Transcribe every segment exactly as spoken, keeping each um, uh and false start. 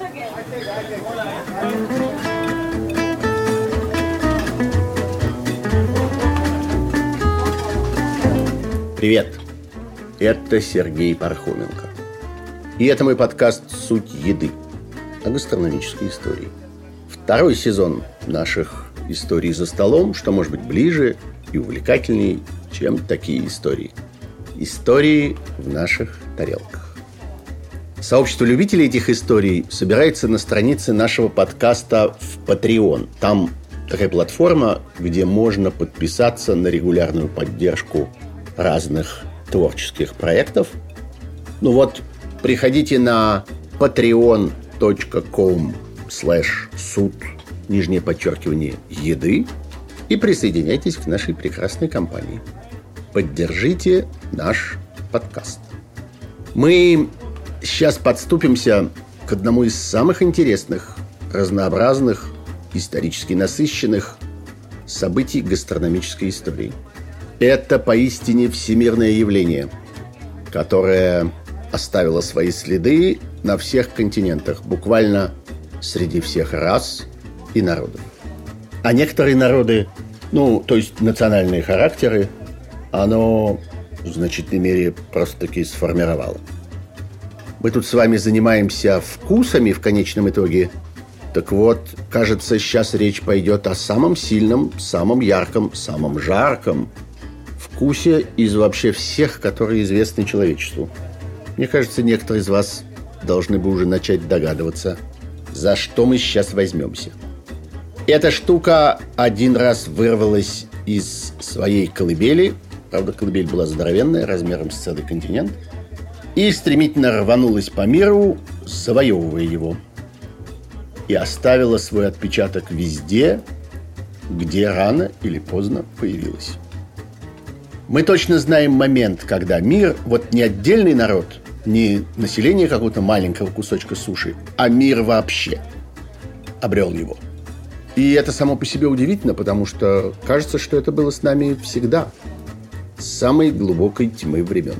Привет, это Сергей Пархоменко. И это мой подкаст «Суть еды» о гастрономической истории. Второй сезон наших историй за столом, что может быть ближе и увлекательней, чем такие истории. Истории в наших тарелках. Сообщество любителей этих историй собирается на странице нашего подкаста в Patreon. Там такая платформа, где можно подписаться на регулярную поддержку разных творческих проектов. Ну вот, приходите на patreon.com слэш суд, нижнее подчеркивание, еды и присоединяйтесь к нашей прекрасной компании. Поддержите наш подкаст. Мы сейчас подступимся к одному из самых интересных, разнообразных, исторически насыщенных событий гастрономической истории. Это поистине всемирное явление, которое оставило свои следы на всех континентах, буквально среди всех рас и народов. А некоторые народы, ну, то есть национальные характеры, оно в значительной мере просто-таки сформировало. Мы тут с вами занимаемся вкусами в конечном итоге. Так вот, кажется, сейчас речь пойдет о самом сильном, самом ярком, самом жарком вкусе из вообще всех, которые известны человечеству. Мне кажется, некоторые из вас должны бы уже начать догадываться, за что мы сейчас возьмемся. Эта штука один раз вырвалась из своей колыбели. Правда, колыбель была здоровенная, размером с целый континент. И стремительно рванулась по миру, завоевывая его. И оставила свой отпечаток везде, где рано или поздно появилась. Мы точно знаем момент, когда мир, вот не отдельный народ, не население какого-то маленького кусочка суши, а мир вообще обрел его. И это само по себе удивительно, потому что кажется, что это было с нами всегда, с самой глубокой тьмы времен.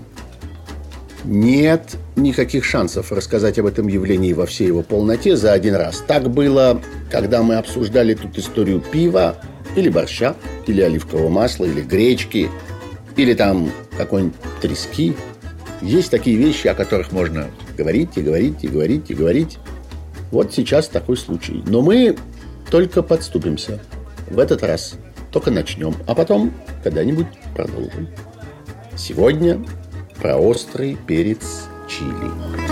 Нет никаких шансов рассказать об этом явлении во всей его полноте за один раз. Так было, когда мы обсуждали тут историю пива, или борща, или оливкового масла, или гречки, или там какой-нибудь трески. Есть такие вещи, о которых можно говорить и говорить и говорить и говорить. Вот сейчас такой случай. Но мы только подступимся. В этот раз только начнем, а потом когда-нибудь продолжим. Сегодня про острый перец чили.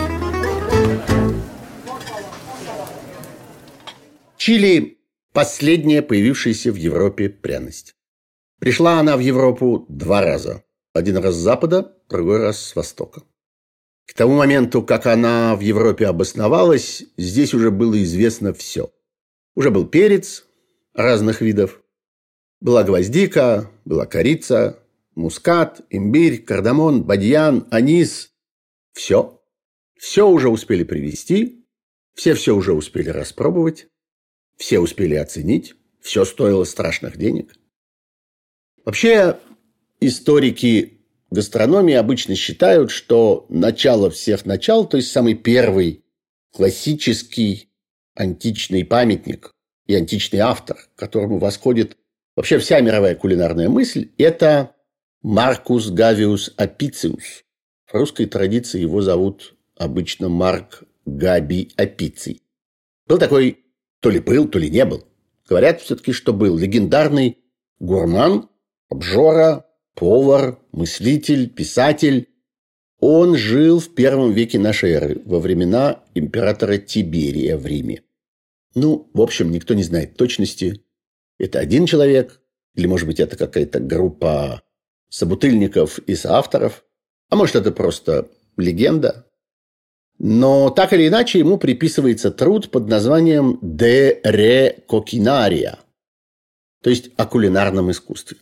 Чили – последняя появившаяся в Европе пряность. Пришла она в Европу два раза. Один раз с запада, другой раз с востока. К тому моменту, как она в Европе обосновалась, здесь уже было известно все. Уже был перец разных видов. Была гвоздика, была корица, мускат, имбирь, кардамон, бадьян, анис. Все. Все уже успели привезти. Все все уже успели распробовать. Все успели оценить. Все стоило страшных денег. Вообще, историки гастрономии обычно считают, что начало всех начал, то есть самый первый классический античный памятник и античный автор, к которому восходит вообще вся мировая кулинарная мысль, это Маркус Гавиус Апициус. В русской традиции его зовут обычно Марк Габий Апиций. Был такой, то ли был, то ли не был. Говорят все-таки, что был легендарный гурман, обжора, повар, мыслитель, писатель. Он жил в первом веке нашей эры, во времена императора Тиберия в Риме. Ну, в общем, никто не знает точности. Это один человек, или, может быть, это какая-то группа собутыльников и соавторов, а может, это просто легенда. Но так или иначе ему приписывается труд под названием «De re coquinaria», то есть о кулинарном искусстве.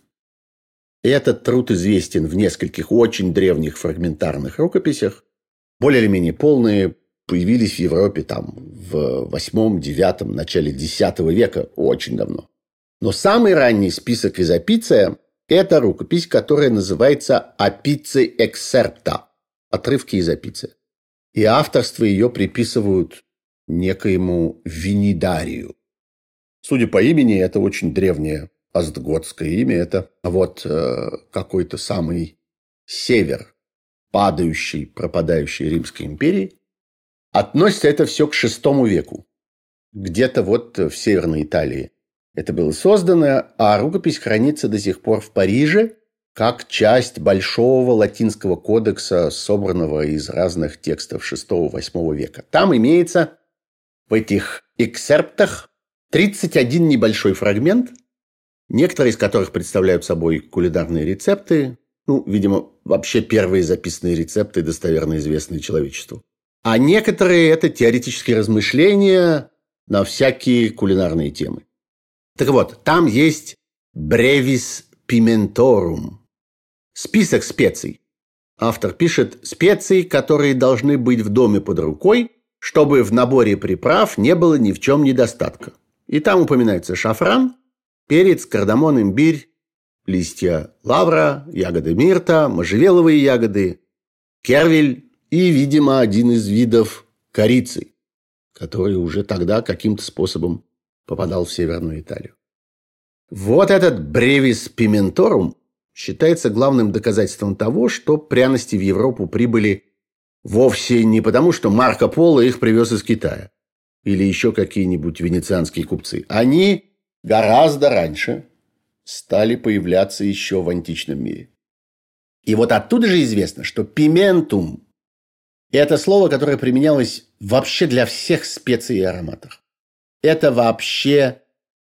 Этот труд известен в нескольких очень древних фрагментарных рукописях. Более или менее полные появились в Европе там в восьмом, девятом, начале десятого века, очень давно. Но самый ранний список из Апиция – это рукопись, которая называется «Apicii excerpta» – отрывки из Апиция. И авторство ее приписывают некоему Винидарию. Судя по имени, это очень древнее остготское имя. Это вот э, какой-то самый север падающей, пропадающей Римской империи. Относится это все к шестому веку. Где-то вот в Северной Италии это было создано, а рукопись хранится до сих пор в Париже как часть большого латинского кодекса, собранного из разных текстов шестого-восьмого века. Там имеется в этих эксерптах тридцать один небольшой фрагмент, некоторые из которых представляют собой кулинарные рецепты, ну, видимо, вообще первые записанные рецепты, достоверно известные человечеству. А некоторые – это теоретические размышления на всякие кулинарные темы. Так вот, там есть brevis pimentorum – список специй. Автор пишет специи, которые должны быть в доме под рукой, чтобы в наборе приправ не было ни в чем недостатка. И там упоминается шафран, перец, кардамон, имбирь, листья лавра, ягоды мирта, можжевеловые ягоды, кервель и, видимо, один из видов корицы, который уже тогда каким-то способом попадал в Северную Италию. Вот этот brevis pimentorum считается главным доказательством того, что пряности в Европу прибыли вовсе не потому, что Марко Поло их привез из Китая или еще какие-нибудь венецианские купцы. Они гораздо раньше стали появляться еще в античном мире. И вот оттуда же известно, что пиментум – это слово, которое применялось вообще для всех специй и ароматов. Это вообще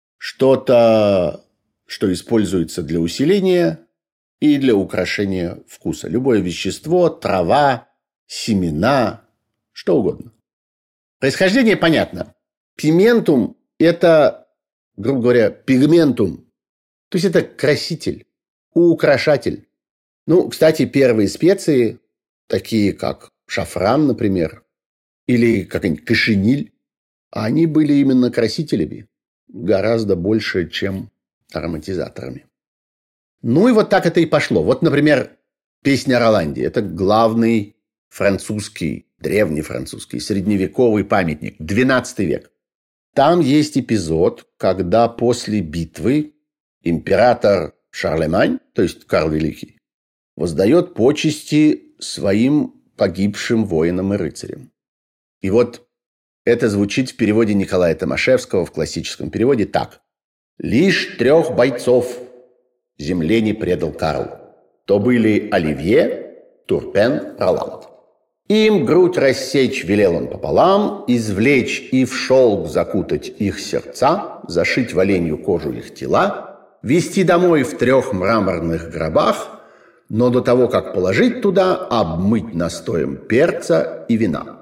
что-то, что используется для усиления и для украшения вкуса. Любое вещество, трава, семена, что угодно. Происхождение понятно. Пиментум – это, грубо говоря, пигментум. То есть это краситель, украшатель. Ну, кстати, первые специи, такие как шафран, например, или какая-нибудь кошениль, они были именно красителями, гораздо больше, чем ароматизаторами. Ну и вот так это и пошло. Вот, например, песня Роланди. Это главный французский, древний французский, средневековый памятник, двенадцатый век. Там есть эпизод, когда после битвы император Шарлемань, то есть Карл Великий, воздает почести своим погибшим воинам и рыцарям. И вот это звучит в переводе Николая Томашевского, в классическом переводе так. «Лишь трех бойцов земле не предал Карл. То были Оливье, Турпен, Роланд. Им грудь рассечь велел он пополам, извлечь и в шелк закутать их сердца, зашить в оленью кожу их тела, везти домой в трех мраморных гробах, но до того, как положить туда, обмыть настоем перца и вина».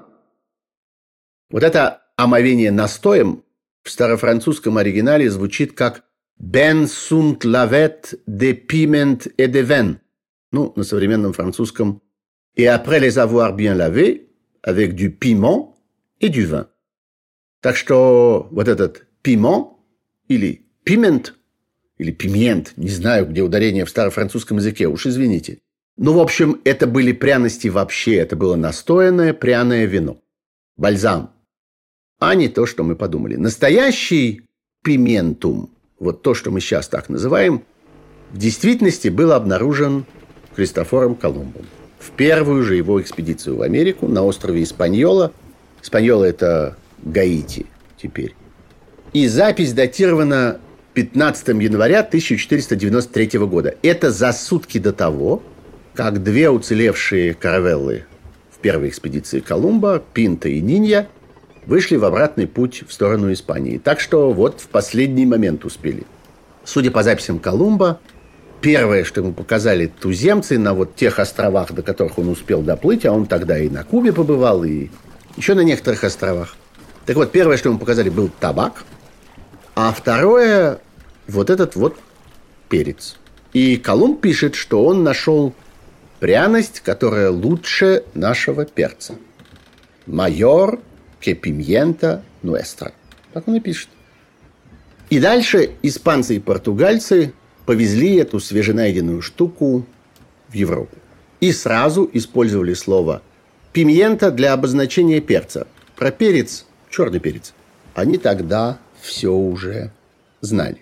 Вот это омовение настоем в старофранцузском оригинале звучит как «ben sunt lavet de piment et de vin». Ну, на современном французском «et après les avoir bien lavés avec du piment et du vin». Так что вот этот «piment» или «piment» или «piment», не знаю, где ударение в старофранцузском языке, уж извините. Ну, в общем, это были пряности вообще, это было настоянное пряное вино. Бальзам. А не то, что мы подумали. Настоящий пиментум, вот то, что мы сейчас так называем, в действительности был обнаружен Христофором Колумбом в первую же его экспедицию в Америку на острове Испаньола. Испаньола – это Гаити теперь. И запись датирована пятнадцатого января тысяча четыреста девяносто третьего года. Это за сутки до того, как две уцелевшие каравеллы в первой экспедиции Колумба, Пинта и Нинья, вышли в обратный путь в сторону Испании. Так что вот в последний момент успели. Судя по записям Колумба, первое, что ему показали туземцы на вот тех островах, до которых он успел доплыть, а он тогда и на Кубе побывал, и еще на некоторых островах. Так вот, первое, что ему показали, был табак, а второе – вот этот вот перец. И Колумб пишет, что он нашел пряность, которая лучше нашего перца. «Майор que pimienta nuestra». Так он и пишет. И дальше испанцы и португальцы повезли эту свеженайденную штуку в Европу. И сразу использовали слово «пимьента» для обозначения перца. Про перец черный перец. Они тогда все уже знали.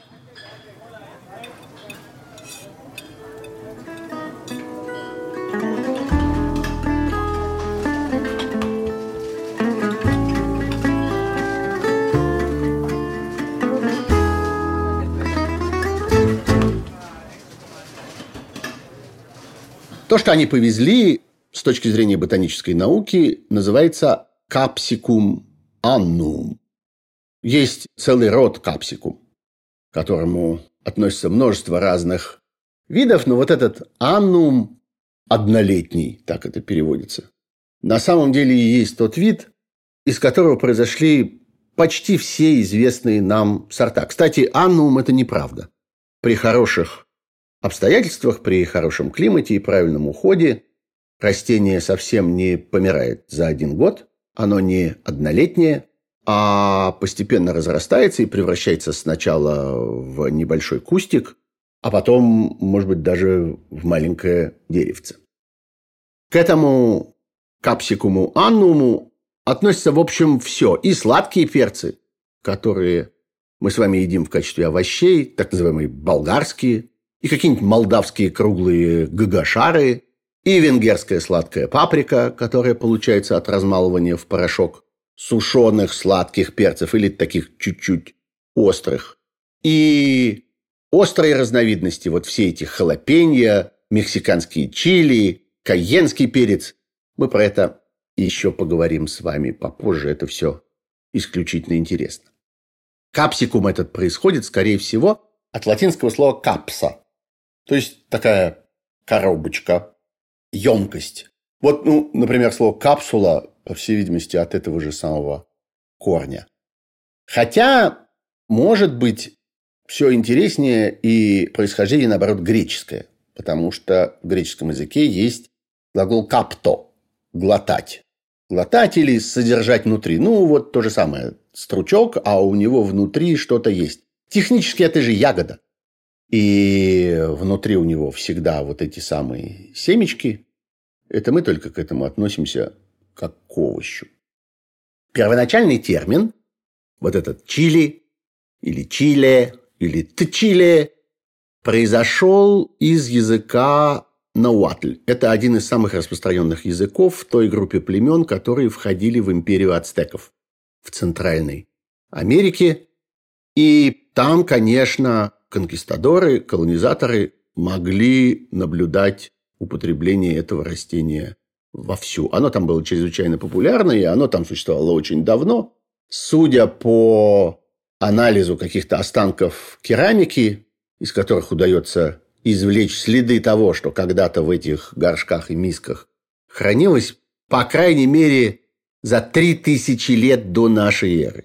То, что они повезли, с точки зрения ботанической науки, называется Capsicum annum. Есть целый род Capsicum, к которому относится множество разных видов, но вот этот annum однолетний, так это переводится, на самом деле и есть тот вид, из которого произошли почти все известные нам сорта. Кстати, annum – это неправда. При хороших обстоятельствах, при хорошем климате и правильном уходе растение совсем не помирает за один год. Оно не однолетнее, а постепенно разрастается и превращается сначала в небольшой кустик, а потом, может быть, даже в маленькое деревце. К этому Capsicum annum относится, в общем, все. И сладкие перцы, которые мы с вами едим в качестве овощей, так называемые болгарские, и какие-нибудь молдавские круглые гагашары, и венгерская сладкая паприка, которая получается от размалывания в порошок сушеных сладких перцев или таких чуть-чуть острых. И острые разновидности, вот все эти халапеньо, мексиканские чили, кайенский перец. Мы про это еще поговорим с вами попозже. Это все исключительно интересно. Капсикум этот происходит, скорее всего, от латинского слова «капса». То есть такая коробочка, емкость. Вот, ну, например, слово «капсула», по всей видимости, от этого же самого корня. Хотя, может быть, все интереснее и происхождение, наоборот, греческое. Потому что в греческом языке есть глагол «капто» – глотать. Глотать или содержать внутри. Ну, вот то же самое. Стручок, а у него внутри что-то есть. Технически это же ягода. И внутри у него всегда вот эти самые семечки. Это мы только к этому относимся как к овощу. Первоначальный термин, вот этот чили, или чиле, или тчиле, произошел из языка науатль. Это один из самых распространенных языков в той группе племен, которые входили в империю ацтеков в Центральной Америке. И там, конечно, конкистадоры, колонизаторы могли наблюдать употребление этого растения вовсю. Оно там было чрезвычайно популярно, и оно там существовало очень давно. Судя по анализу каких-то останков керамики, из которых удается извлечь следы того, что когда-то в этих горшках и мисках хранилось, по крайней мере, за три тысячи лет до нашей эры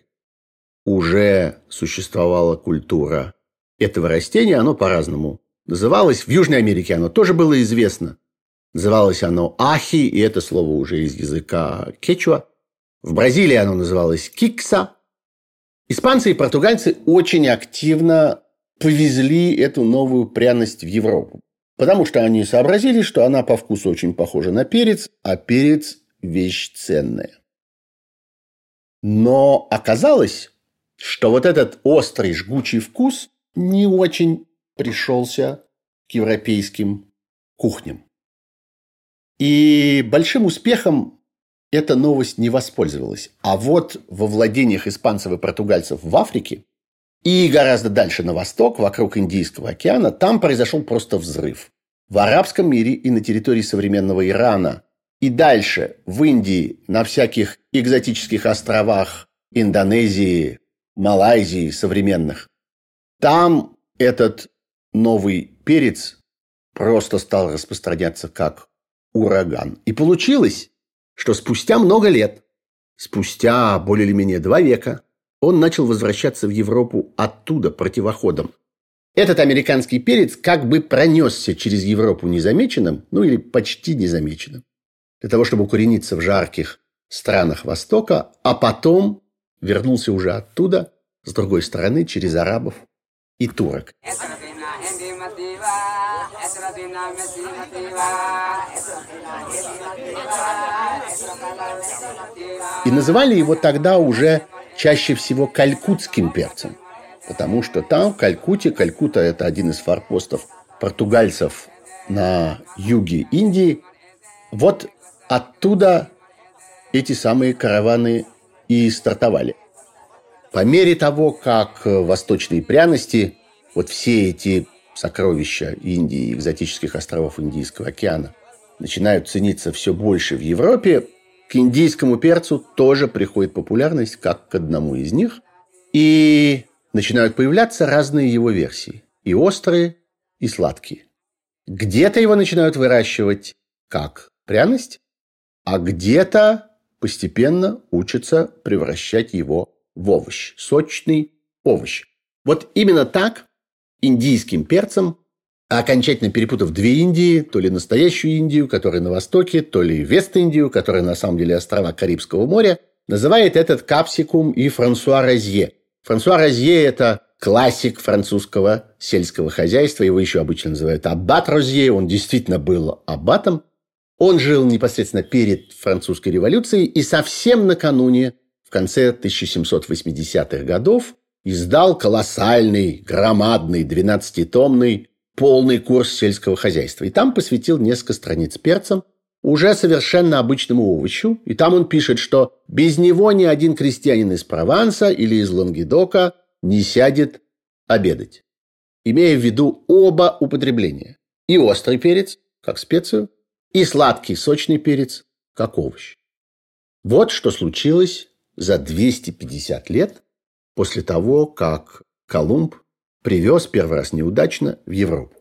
уже существовала культура этого растения. Оно по-разному называлось. В Южной Америке оно тоже было известно. Называлось оно ахи, и это слово уже из языка кечуа. В Бразилии оно называлось кикса. Испанцы и португальцы очень активно повезли эту новую пряность в Европу. Потому что они сообразили, что она по вкусу очень похожа на перец, а перец – вещь ценная. Но оказалось, что вот этот острый, жгучий вкус не очень пришелся к европейским кухням. И большим успехом эта новость не воспользовалась. А вот во владениях испанцев и португальцев в Африке и гораздо дальше на восток, вокруг Индийского океана, там произошел просто взрыв. В арабском мире и на территории современного Ирана, и дальше в Индии, на всяких экзотических островах Индонезии, Малайзии современных, там этот новый перец просто стал распространяться как ураган. И получилось, что спустя много лет, спустя более или менее два века, он начал возвращаться в Европу оттуда противоходом. Этот американский перец как бы пронесся через Европу незамеченным, ну или почти незамеченным, для того, чтобы укорениться в жарких странах Востока, а потом вернулся уже оттуда, с другой стороны, через арабов и турок. И называли его тогда уже чаще всего калькутским перцем, потому что там, в Калькутте, Калькутта – это один из форпостов португальцев на юге Индии, вот оттуда эти самые караваны и стартовали. По мере того, как восточные пряности, вот все эти сокровища Индии, экзотических островов Индийского океана, начинают цениться все больше в Европе, к индийскому перцу тоже приходит популярность, как к одному из них. И начинают появляться разные его версии. И острые, и сладкие. Где-то его начинают выращивать как пряность, а где-то постепенно учатся превращать его в овощ. Сочный овощ. Вот именно так индийским перцем, окончательно перепутав две Индии, то ли настоящую Индию, которая на востоке, то ли Вест-Индию, которая на самом деле острова Карибского моря, называет этот капсикум и Франсуа Розье. Франсуа Розье – это классик французского сельского хозяйства. Его еще обычно называют аббат Розье. Он действительно был аббатом. Он жил непосредственно перед французской революцией и совсем накануне, в конце тысяча семьсот восьмидесятых годов, издал колоссальный, громадный, двенадцатитомный, полный курс сельского хозяйства. И там посвятил несколько страниц перцам, уже совершенно обычному овощу. И там он пишет, что без него ни один крестьянин из Прованса или из Лангедока не сядет обедать. Имея в виду оба употребления. И острый перец, как специю, и сладкий сочный перец, как овощ. Вот что случилось за двести пятьдесят лет после того, как Колумб привез первый раз неудачно в Европу.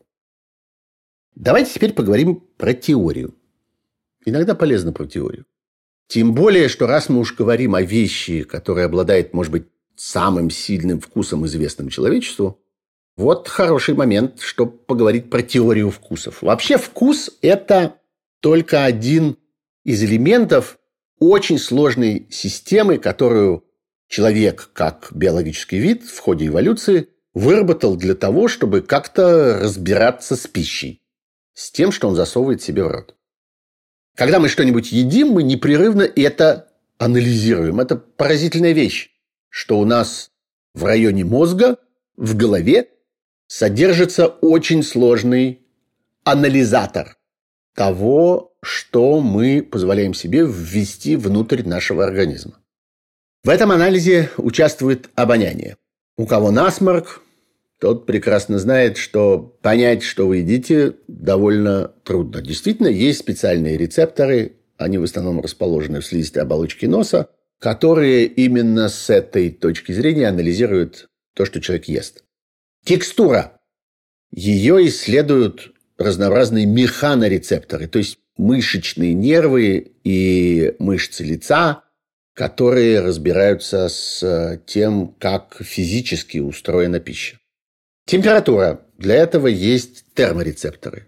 Давайте теперь поговорим про теорию. Иногда полезно про теорию. Тем более, что раз мы уж говорим о вещи, которая обладает, может быть, самым сильным вкусом, известным человечеству, вот хороший момент, чтобы поговорить про теорию вкусов. Вообще вкус – это только один из элементов очень сложной системы, которую человек, как биологический вид, в ходе эволюции выработал для того, чтобы как-то разбираться с пищей, с тем, что он засовывает себе в рот. Когда мы что-нибудь едим, мы непрерывно это анализируем. Это поразительная вещь, что у нас в районе мозга, в голове, содержится очень сложный анализатор того, что мы позволяем себе ввести внутрь нашего организма. В этом анализе участвует обоняние. У кого насморк, тот прекрасно знает, что понять, что вы едите, довольно трудно. Действительно, есть специальные рецепторы, они в основном расположены в слизистой оболочке носа, которые именно с этой точки зрения анализируют то, что человек ест. Текстура. Ее исследуют разнообразные механорецепторы, то есть мышечные нервы и мышцы лица, которые разбираются с тем, как физически устроена пища. Температура. Для этого есть терморецепторы.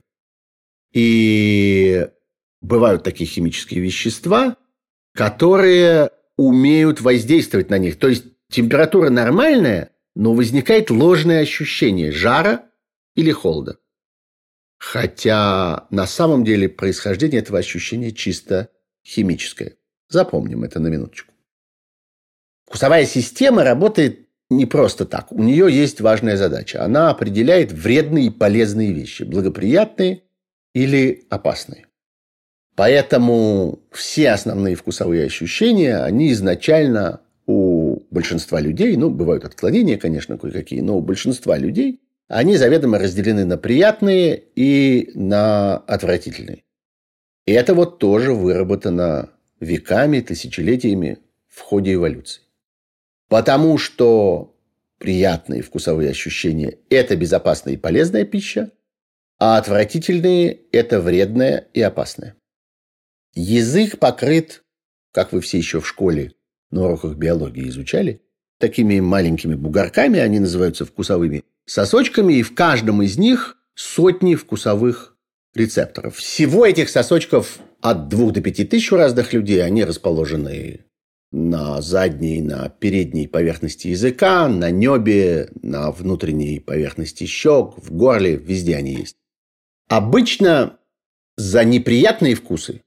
И бывают такие химические вещества, которые умеют воздействовать на них. То есть температура нормальная, но возникает ложное ощущение жара или холода. Хотя на самом деле происхождение этого ощущения чисто химическое. Запомним это на минуточку. Вкусовая система работает не просто так. У нее есть важная задача. Она определяет вредные и полезные вещи, благоприятные или опасные. Поэтому все основные вкусовые ощущения, они изначально у большинства людей, ну, бывают отклонения, конечно, кое-какие, но у большинства людей, они заведомо разделены на приятные и на отвратительные. И это вот тоже выработано веками, тысячелетиями в ходе эволюции. Потому что приятные вкусовые ощущения – это безопасная и полезная пища, а отвратительные – это вредная и опасная. Язык покрыт, как вы все еще в школе на уроках биологии изучали, такими маленькими бугорками, они называются вкусовыми сосочками, и в каждом из них сотни вкусовых рецепторов. Всего этих сосочков от двух до пяти тысяч у разных людей, они расположены на задней, на передней поверхности языка, на небе, на внутренней поверхности щек, в горле, везде они есть. Обычно за неприятные вкусы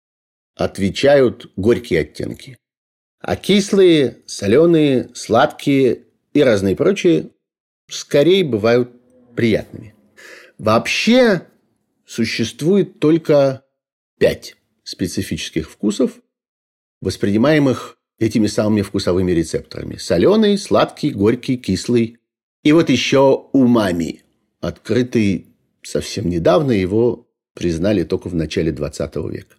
отвечают горькие оттенки. А кислые, соленые, сладкие и разные прочие скорее бывают приятными. Вообще существует только пять специфических вкусов, воспринимаемых этими самыми вкусовыми рецепторами. Соленый, сладкий, горький, кислый. И вот еще умами, открытый совсем недавно, его признали только в начале двадцатого века.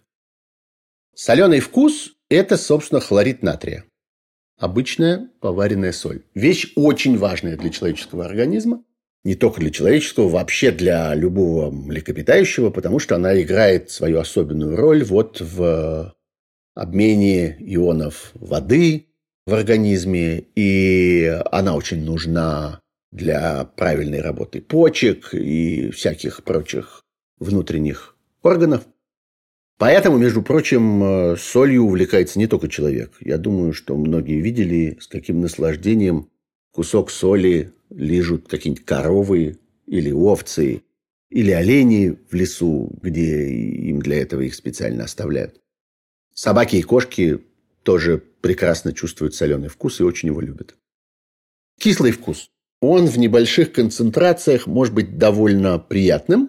Соленый вкус – это, собственно, хлорид натрия. Обычная поваренная соль. Вещь очень важная для человеческого организма. Не только для человеческого, вообще для любого млекопитающего, потому что она играет свою особенную роль вот в обмене ионов воды в организме. И она очень нужна для правильной работы почек и всяких прочих внутренних органов. Поэтому, между прочим, солью увлекается не только человек. Я думаю, что многие видели, с каким наслаждением кусок соли лижут какие-нибудь коровы или овцы, или олени в лесу, где им для этого их специально оставляют. Собаки и кошки тоже прекрасно чувствуют соленый вкус и очень его любят. Кислый вкус. Он в небольших концентрациях может быть довольно приятным,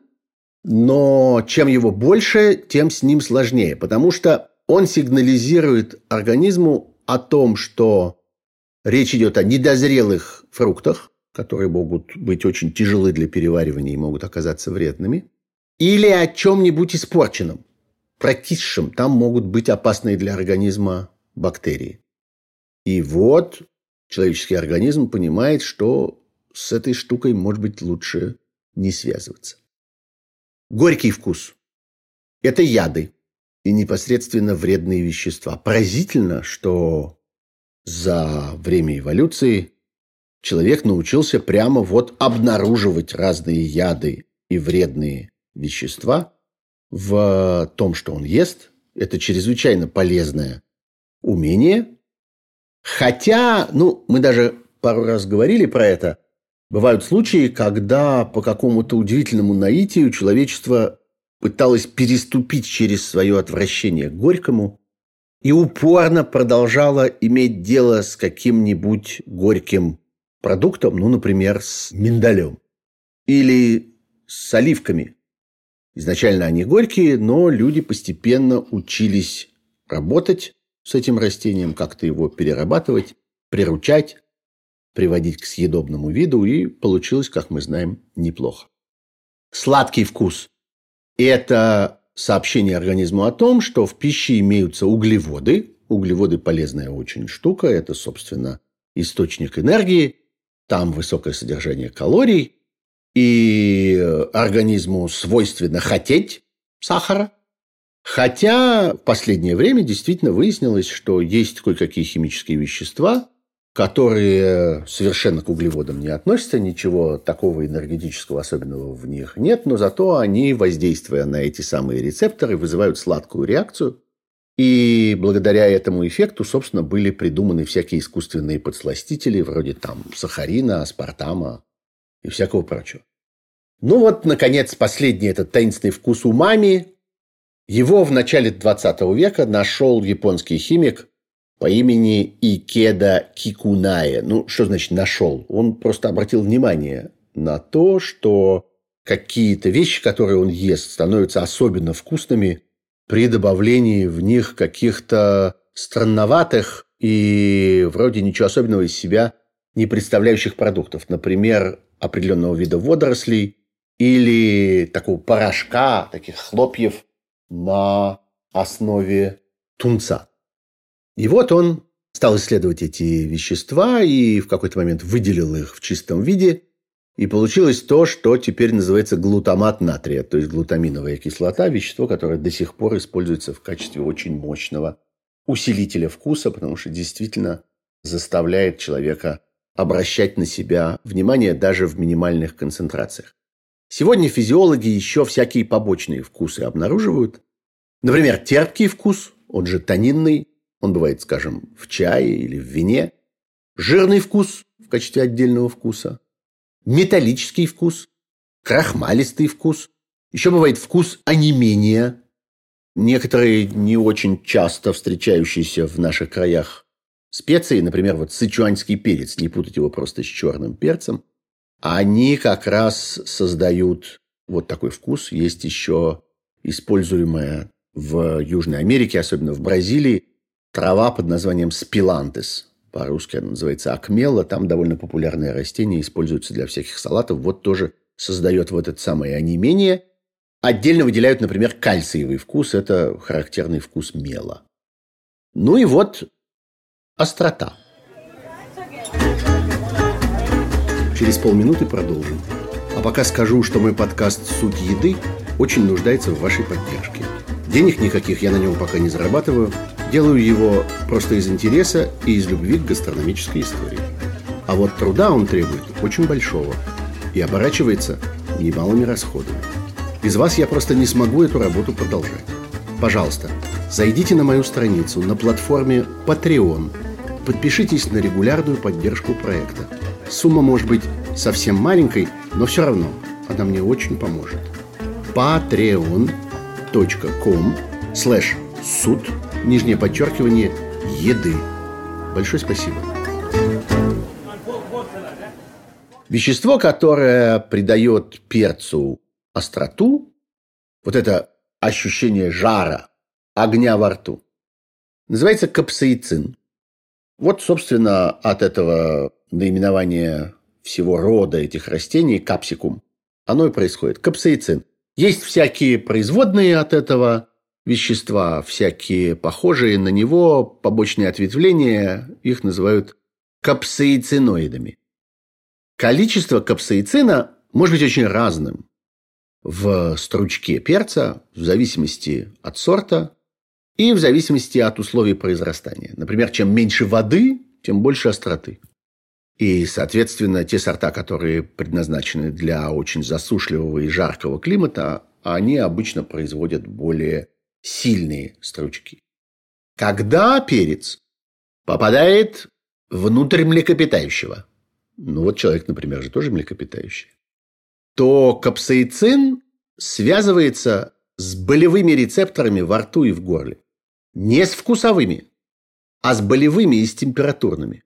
но чем его больше, тем с ним сложнее, потому что он сигнализирует организму о том, что речь идет о недозрелых фруктах, которые могут быть очень тяжелы для переваривания и могут оказаться вредными, или о чем-нибудь испорченном, прокисшем. Там могут быть опасные для организма бактерии. И вот человеческий организм понимает, что с этой штукой, может быть, лучше не связываться. Горький вкус – это яды и непосредственно вредные вещества. Поразительно, что за время эволюции человек научился прямо вот обнаруживать разные яды и вредные вещества в том, что он ест. Это чрезвычайно полезное умение. Хотя, ну, мы даже пару раз говорили про это, бывают случаи, когда по какому-то удивительному наитию человечество пыталось переступить через свое отвращение к горькому и упорно продолжало иметь дело с каким-нибудь горьким продуктом, ну, например, с миндалем или с оливками. Изначально они горькие, но люди постепенно учились работать с этим растением, как-то его перерабатывать, приручать, приводить к съедобному виду, и получилось, как мы знаем, неплохо. Сладкий вкус – это сообщение организму о том, что в пище имеются углеводы. Углеводы – полезная очень штука, это, собственно, источник энергии, там высокое содержание калорий, и организму свойственно хотеть сахара. Хотя в последнее время действительно выяснилось, что есть кое-какие химические вещества, которые совершенно к углеводам не относятся, ничего такого энергетического особенного в них нет, но зато они, воздействуя на эти самые рецепторы, вызывают сладкую реакцию. И благодаря этому эффекту, собственно, были придуманы всякие искусственные подсластители, вроде там сахарина, аспартама и всякого прочего. Ну вот, наконец, последний этот таинственный вкус умами. Его в начале двадцатого века нашел японский химик по имени Икеда Кикунае. Ну, что значит нашел? Он просто обратил внимание на то, что какие-то вещи, которые он ест, становятся особенно вкусными при добавлении в них каких-то странноватых и вроде ничего особенного из себя не представляющих продуктов. Например, определенного вида водорослей или такого порошка, таких хлопьев на основе тунца. И вот он стал исследовать эти вещества и в какой-то момент выделил их в чистом виде. И получилось то, что теперь называется глутамат натрия, то есть глутаминовая кислота, вещество, которое до сих пор используется в качестве очень мощного усилителя вкуса, потому что действительно заставляет человека обращать на себя внимание даже в минимальных концентрациях. Сегодня физиологи еще всякие побочные вкусы обнаруживают. Например, терпкий вкус, он же тонинный, он бывает, скажем, в чае или в вине. Жирный вкус в качестве отдельного вкуса. Металлический вкус, крахмалистый вкус Еще бывает вкус онемения. Некоторые не очень часто встречающиеся в наших краях специи, например, вот сычуанский перец, не путать его просто с черным перцем, они как раз создают вот такой вкус. Есть еще используемая в Южной Америке, особенно в Бразилии, трава под названием спилантес. По-русски она называется акмела. Там довольно популярное растение, используется для всяких салатов. Вот тоже создает вот это самое онемение. Отдельно выделяют, например, кальциевый вкус. Это характерный вкус мела. Ну и вот острота. Через полминуты продолжим. А пока скажу, что мой подкаст «Суть еды» очень нуждается в вашей поддержке. Денег никаких я на нем пока не зарабатываю. Делаю его просто из интереса и из любви к гастрономической истории. А вот труда он требует очень большого и оборачивается немалыми расходами. Без вас я просто не смогу эту работу продолжать. Пожалуйста, зайдите на мою страницу на платформе Patreon. Подпишитесь на регулярную поддержку проекта. Сумма может быть совсем маленькой, но все равно она мне очень поможет. patreon.com слэш суд, нижнее подчеркивание, еды. Большое спасибо. Вещество, которое придает перцу остроту, вот это ощущение жара, огня во рту, называется капсаицин. Вот, собственно, от этого наименования всего рода этих растений, капсикум, оно и происходит. Капсаицин. Есть всякие производные от этого вещества, всякие похожие на него побочные ответвления, их называют капсаициноидами. Количество капсаицина может быть очень разным в стручке перца в зависимости от сорта и в зависимости от условий произрастания. Например, чем меньше воды, тем больше остроты. И, соответственно, те сорта, которые предназначены для очень засушливого и жаркого климата, они обычно производят более сильные стручки. Когда перец попадает внутрь млекопитающего, ну вот человек, например, же тоже млекопитающий, то капсаицин связывается с болевыми рецепторами во рту и в горле. Не с вкусовыми, а с болевыми и с температурными.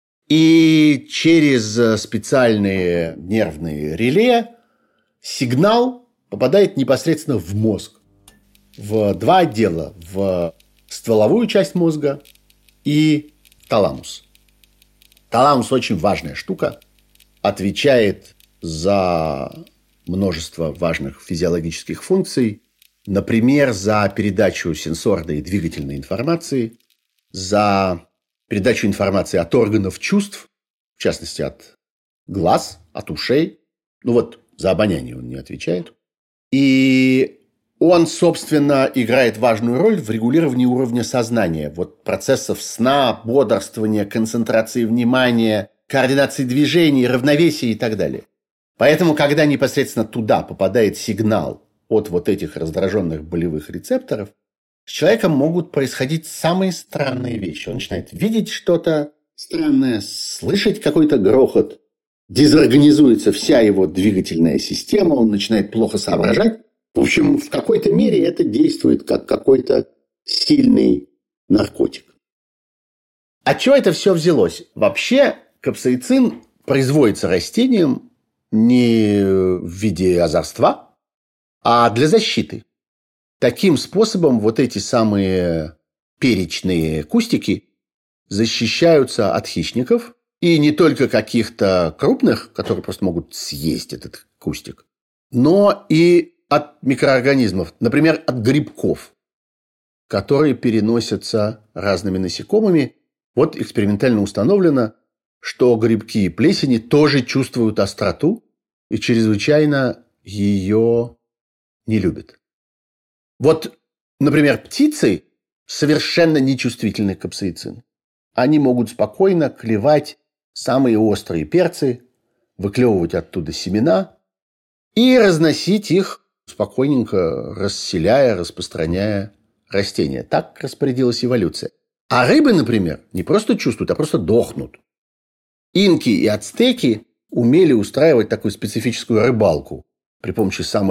И через специальные нервные реле сигнал попадает непосредственно в мозг. В два отдела. В стволовую часть мозга и таламус. Таламус очень важная штука. Отвечает за множество важных физиологических функций. Например, за передачу сенсорной и двигательной информации, за передачу информации от органов чувств, в частности, от глаз, от ушей. Ну вот, за обоняние он не отвечает. И он, собственно, играет важную роль в регулировании уровня сознания. Вот процессов сна, бодрствования, концентрации внимания, координации движений, равновесия и так далее. Поэтому, когда непосредственно туда попадает сигнал от вот этих раздраженных болевых рецепторов, с человеком могут происходить самые странные вещи. Он начинает видеть что-то странное, слышать какой-то грохот. Дезорганизуется вся его двигательная система, он начинает плохо соображать. В общем, в какой-то мере это действует как какой-то сильный наркотик. От чего это все взялось? Вообще, капсаицин производится растением не в виде озорства, а для защиты. Таким способом вот эти самые перечные кустики защищаются от хищников, и не только каких-то крупных, которые просто могут съесть этот кустик, но и от микроорганизмов, например, от грибков, которые переносятся разными насекомыми. Вот экспериментально установлено, что грибки и плесени тоже чувствуют остроту и чрезвычайно ее не любят. Вот, например, птицы совершенно нечувствительны к капсаицину. Они могут спокойно клевать самые острые перцы, выклевывать оттуда семена и разносить их, спокойненько расселяя, распространяя растения. Так распорядилась эволюция. А рыбы, например, не просто чувствуют, а просто дохнут. Инки и ацтеки умели устраивать такую специфическую рыбалку при помощи самых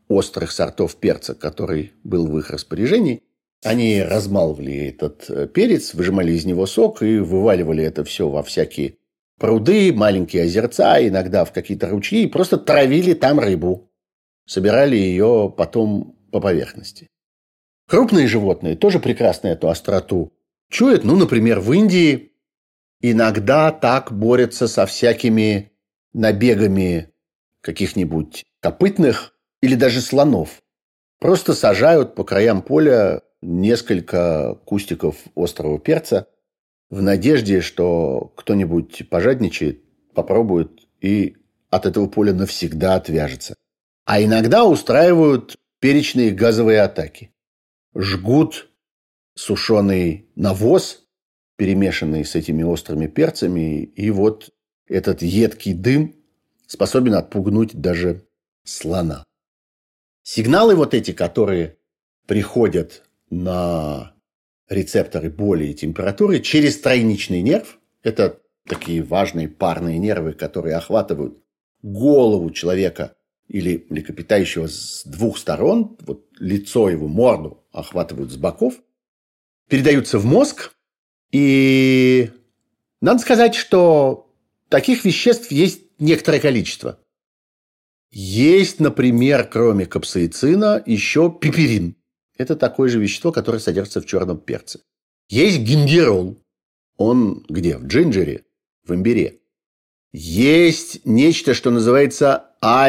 острых сортов перца, который был в их распоряжении. Они размалывали этот перец, выжимали из него сок и вываливали это все во всякие пруды, маленькие озерца, иногда в какие-то ручьи, и просто травили там рыбу. Собирали ее потом по поверхности. Крупные животные тоже прекрасно эту остроту чуют. Ну, например, в Индии иногда так борются со всякими набегами каких-нибудь копытных или даже слонов. Просто сажают по краям поля несколько кустиков острого перца в надежде, что кто-нибудь пожадничает, попробует и от этого поля навсегда отвяжется. А иногда устраивают перечные газовые атаки. Жгут сушеный навоз, перемешанный с этими острыми перцами, и вот этот едкий дым способен отпугнуть даже слона. Сигналы вот эти, которые приходят на рецепторы боли и температуры через тройничный нерв, это такие важные парные нервы, которые охватывают голову человека или млекопитающего с двух сторон, вот лицо его, морду охватывают с боков, передаются в мозг. И надо сказать, что таких веществ есть некоторое количество. Есть, например, кроме капсаицина, еще пиперин. Это такое же вещество, которое содержится в черном перце. Есть гингерол. Он где? В джинджере, в имбире. Есть нечто, что называется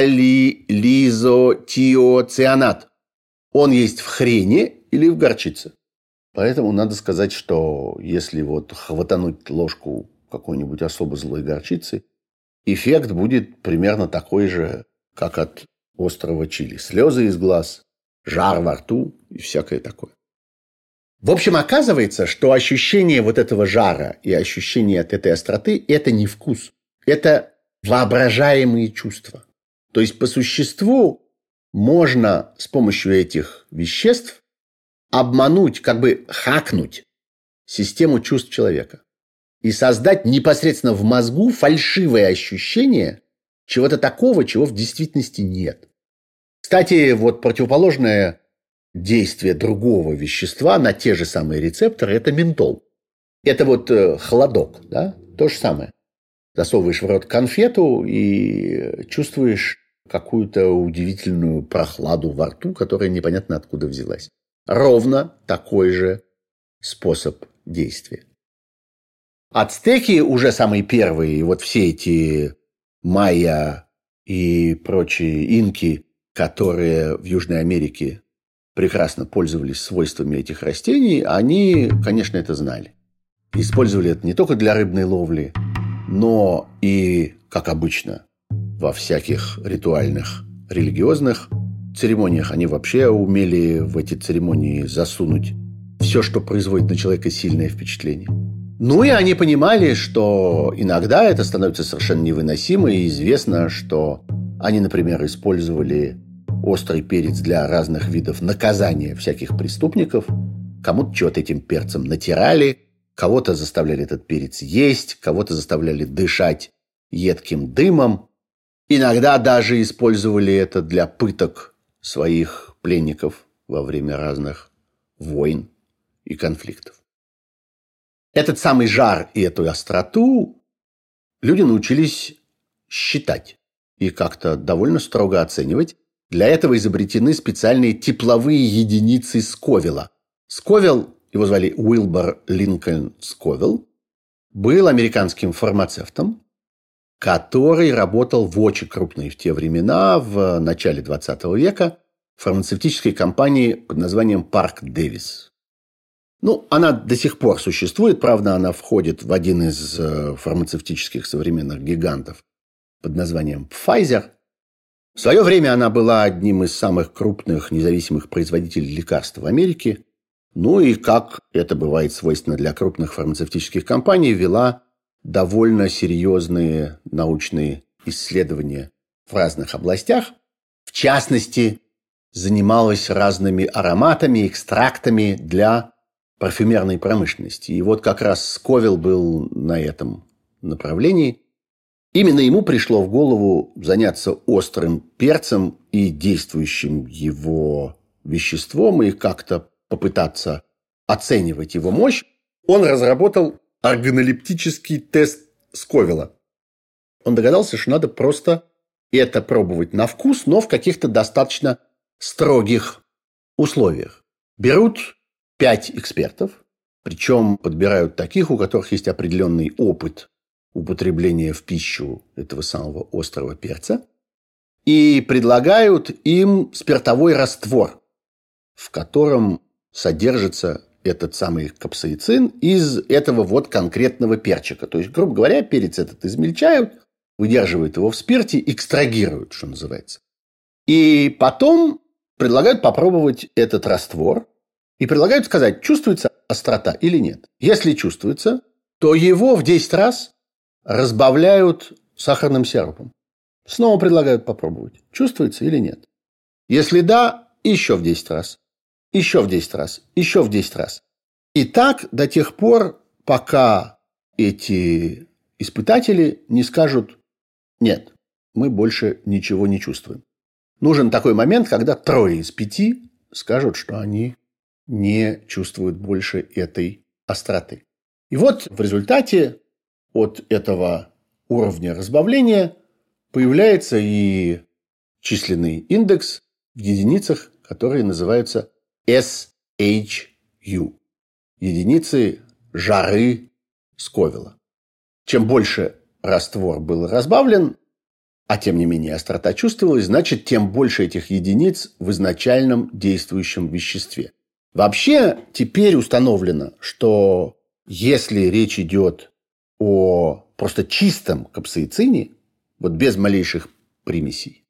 алилизотиоцианат. Он есть в хрене или в горчице. Поэтому надо сказать, что если вот хватануть ложку какой-нибудь особо злой горчицы, эффект будет примерно такой же, как от острого чили. Слезы из глаз, жар во рту и всякое такое. В общем, оказывается, что ощущение вот этого жара и ощущение от этой остроты – это не вкус. Это воображаемые чувства. То есть, по существу, можно с помощью этих веществ обмануть, как бы хакнуть систему чувств человека и создать непосредственно в мозгу фальшивое ощущение чего-то такого, чего в действительности нет. Кстати, вот противоположное действие другого вещества на те же самые рецепторы – это ментол. Это вот холодок, да? То же самое. Засовываешь в рот конфету и чувствуешь какую-то удивительную прохладу во рту, которая непонятно откуда взялась. Ровно такой же способ действия. Ацтеки уже самые первые, и вот все эти майя и прочие инки, которые в Южной Америке прекрасно пользовались свойствами этих растений, они, конечно, это знали. Использовали это не только для рыбной ловли, но и, как обычно, во всяких ритуальных религиозных церемониях. Они вообще умели в эти церемонии засунуть все, что производит на человека сильное впечатление. Ну и они понимали, что иногда это становится совершенно невыносимо, и известно, что они, например, использовали острый перец для разных видов наказания всяких преступников. Кому-то что-то этим перцем натирали, кого-то заставляли этот перец есть, кого-то заставляли дышать едким дымом. Иногда даже использовали это для пыток своих пленников во время разных войн и конфликтов. Этот самый жар и эту остроту люди научились считать и как-то довольно строго оценивать. Для этого изобретены специальные тепловые единицы Сковилла. Сковилл, его звали Уилбер Линкольн Сковилл, был американским фармацевтом, который работал в очень крупной в те времена, в начале двадцатого века, фармацевтической компании под названием Парк Дэвис. Ну, она до сих пор существует, правда, она входит в один из фармацевтических современных гигантов под названием Pfizer. В свое время она была одним из самых крупных независимых производителей лекарств в Америке. Ну и, как это бывает свойственно для крупных фармацевтических компаний, вела довольно серьезные научные исследования в разных областях. В частности, занималась разными ароматами, экстрактами для парфюмерной промышленности. И вот как раз Сковилл был на этом направлении. Именно ему пришло в голову заняться острым перцем и действующим его веществом и как-то попытаться оценивать его мощь. Он разработал органолептический тест Сковилла. Он догадался, что надо просто это пробовать на вкус, но в каких-то достаточно строгих условиях. Берут пять экспертов, причем подбирают таких, у которых есть определенный опыт употребления в пищу этого самого острого перца, и предлагают им спиртовой раствор, в котором содержится этот самый капсаицин из этого вот конкретного перчика. То есть, грубо говоря, перец этот измельчают, выдерживают его в спирте, экстрагируют, что называется. И потом предлагают попробовать этот раствор и предлагают сказать, чувствуется острота или нет. Если чувствуется, то его в десять раз разбавляют сахарным сиропом. Снова предлагают попробовать, чувствуется или нет. Если да, еще в десять раз. Еще в десять раз. Еще в десять раз. И так до тех пор, пока эти испытатели не скажут «нет, мы больше ничего не чувствуем». Нужен такой момент, когда трое из пяти скажут, что они не чувствуют больше этой остроты. И вот в результате от этого уровня разбавления появляется и численный индекс в единицах, которые называются эс эйч ю. Единицы жары Сковилла. Чем больше раствор был разбавлен, а тем не менее острота чувствовалась, значит, тем больше этих единиц в изначальном действующем веществе. Вообще, теперь установлено, что если речь идет о просто чистом капсаицине, вот без малейших примесей,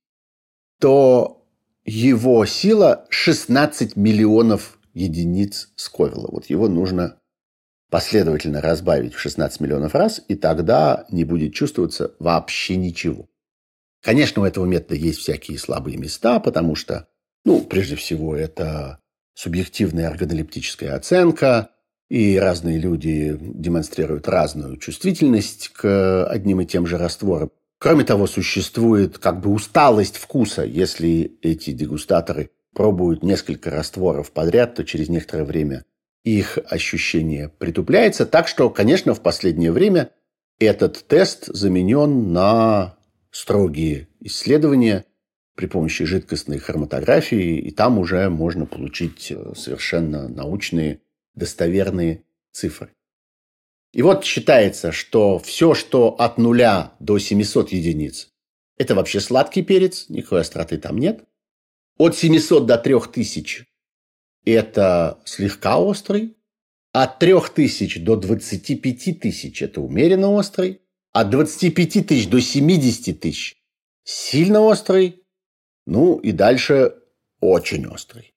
то его сила шестнадцать миллионов единиц Сковилла. Вот его нужно последовательно разбавить в шестнадцать миллионов раз, и тогда не будет чувствоваться вообще ничего. Конечно, у этого метода есть всякие слабые места, потому что, ну, прежде всего, это субъективная органолептическая оценка, и разные люди демонстрируют разную чувствительность к одним и тем же растворам. Кроме того, существует как бы усталость вкуса. Если эти дегустаторы пробуют несколько растворов подряд, то через некоторое время их ощущение притупляется. Так что, конечно, в последнее время этот тест заменен на строгие исследования при помощи жидкостной хроматографии, и там уже можно получить совершенно научные, достоверные цифры. И вот считается, что все, что от нуля до семисот единиц, это вообще сладкий перец, никакой остроты там нет. От семисот до трёх тысяч это слегка острый. От трёх тысяч до двадцати пяти тысяч это умеренно острый. От двадцати пяти тысяч до семидесяти тысяч сильно острый. Ну и дальше очень острый.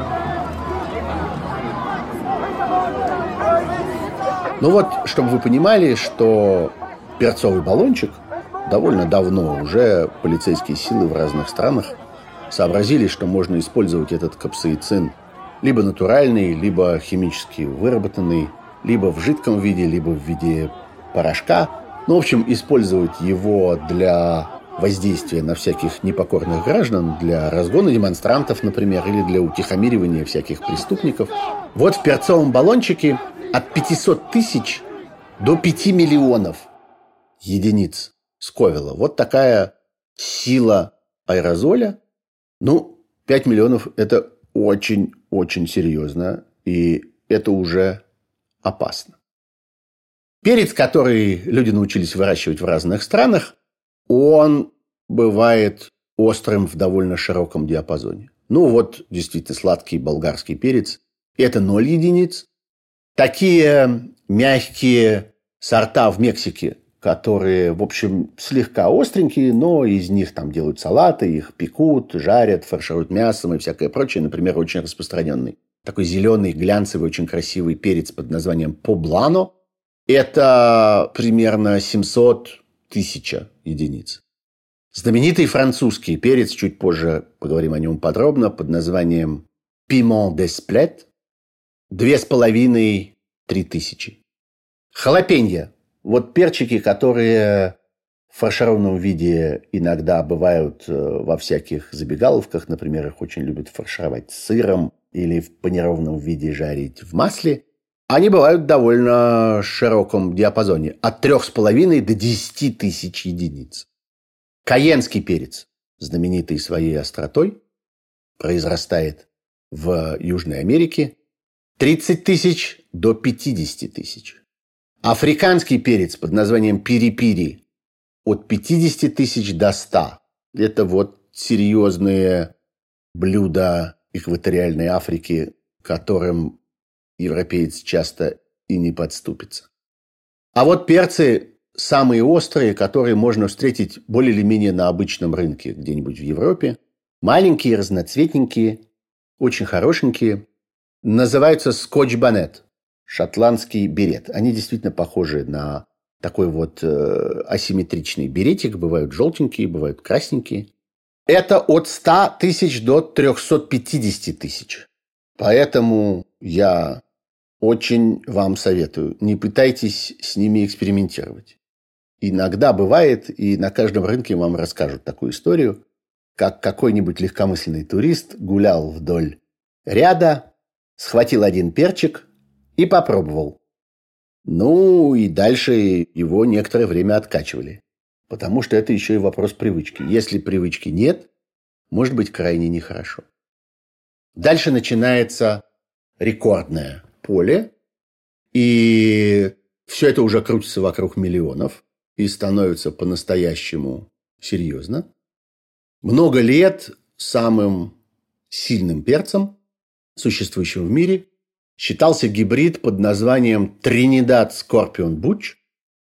Ну вот, чтобы вы понимали, что перцовый баллончик довольно давно уже полицейские силы в разных странах сообразили, что можно использовать этот капсаицин либо натуральный, либо химически выработанный, либо в жидком виде, либо в виде порошка. Ну, в общем, использовать его для воздействия на всяких непокорных граждан, для разгона демонстрантов, например, или для утихомиривания всяких преступников. Вот в перцовом баллончике от пятисот тысяч до пяти миллионов единиц Сковилла. Вот такая сила аэрозоля. Ну, пять миллионов – это очень-очень серьезно, и это уже опасно. Перец, который люди научились выращивать в разных странах, он бывает острым в довольно широком диапазоне. Ну, вот действительно сладкий болгарский перец – это ноль единиц. Такие мягкие сорта в Мексике, которые, в общем, слегка остренькие, но из них там делают салаты, их пекут, жарят, фаршируют мясом и всякое прочее. Например, очень распространенный такой зеленый, глянцевый, очень красивый перец под названием поблано. Это примерно семьсот тысяч единиц. Знаменитый французский перец, чуть позже поговорим о нем подробно, под названием пимон д'Есплет, две с половиной три тысячи. Халапеньо. Вот перчики, которые в фаршированном виде иногда бывают во всяких забегаловках. Например, их очень любят фаршировать сыром или в панированном виде жарить в масле. Они бывают в довольно широком диапазоне. От трех с половиной до десяти тысяч единиц. Кайенский перец, знаменитый своей остротой, произрастает в Южной Америке. тридцать тысяч до пятидесяти тысяч. Африканский перец под названием пири-пири от пятидесяти тысяч до ста. Это вот серьезные блюда экваториальной Африки, к которым европеец часто и не подступится. А вот перцы самые острые, которые можно встретить более или менее на обычном рынке где-нибудь в Европе. Маленькие, разноцветненькие, очень хорошенькие. Называются скотч-бонет, шотландский берет. Они действительно похожи на такой вот э, асимметричный беретик. Бывают желтенькие, бывают красненькие. Это от ста тысяч до трехсот пятидесяти тысяч. Поэтому я очень вам советую, не пытайтесь с ними экспериментировать. Иногда бывает, и на каждом рынке вам расскажут такую историю, как какой-нибудь легкомысленный турист гулял вдоль ряда, схватил один перчик и попробовал. Ну, и дальше его некоторое время откачивали. Потому что это еще и вопрос привычки. Если привычки нет, может быть крайне нехорошо. Дальше начинается рекордное поле. И все это уже крутится вокруг миллионов. И становится по-настоящему серьезно. Много лет самым сильным перцем, существующим в мире, считался гибрид под названием Тринидад Скорпион Буч.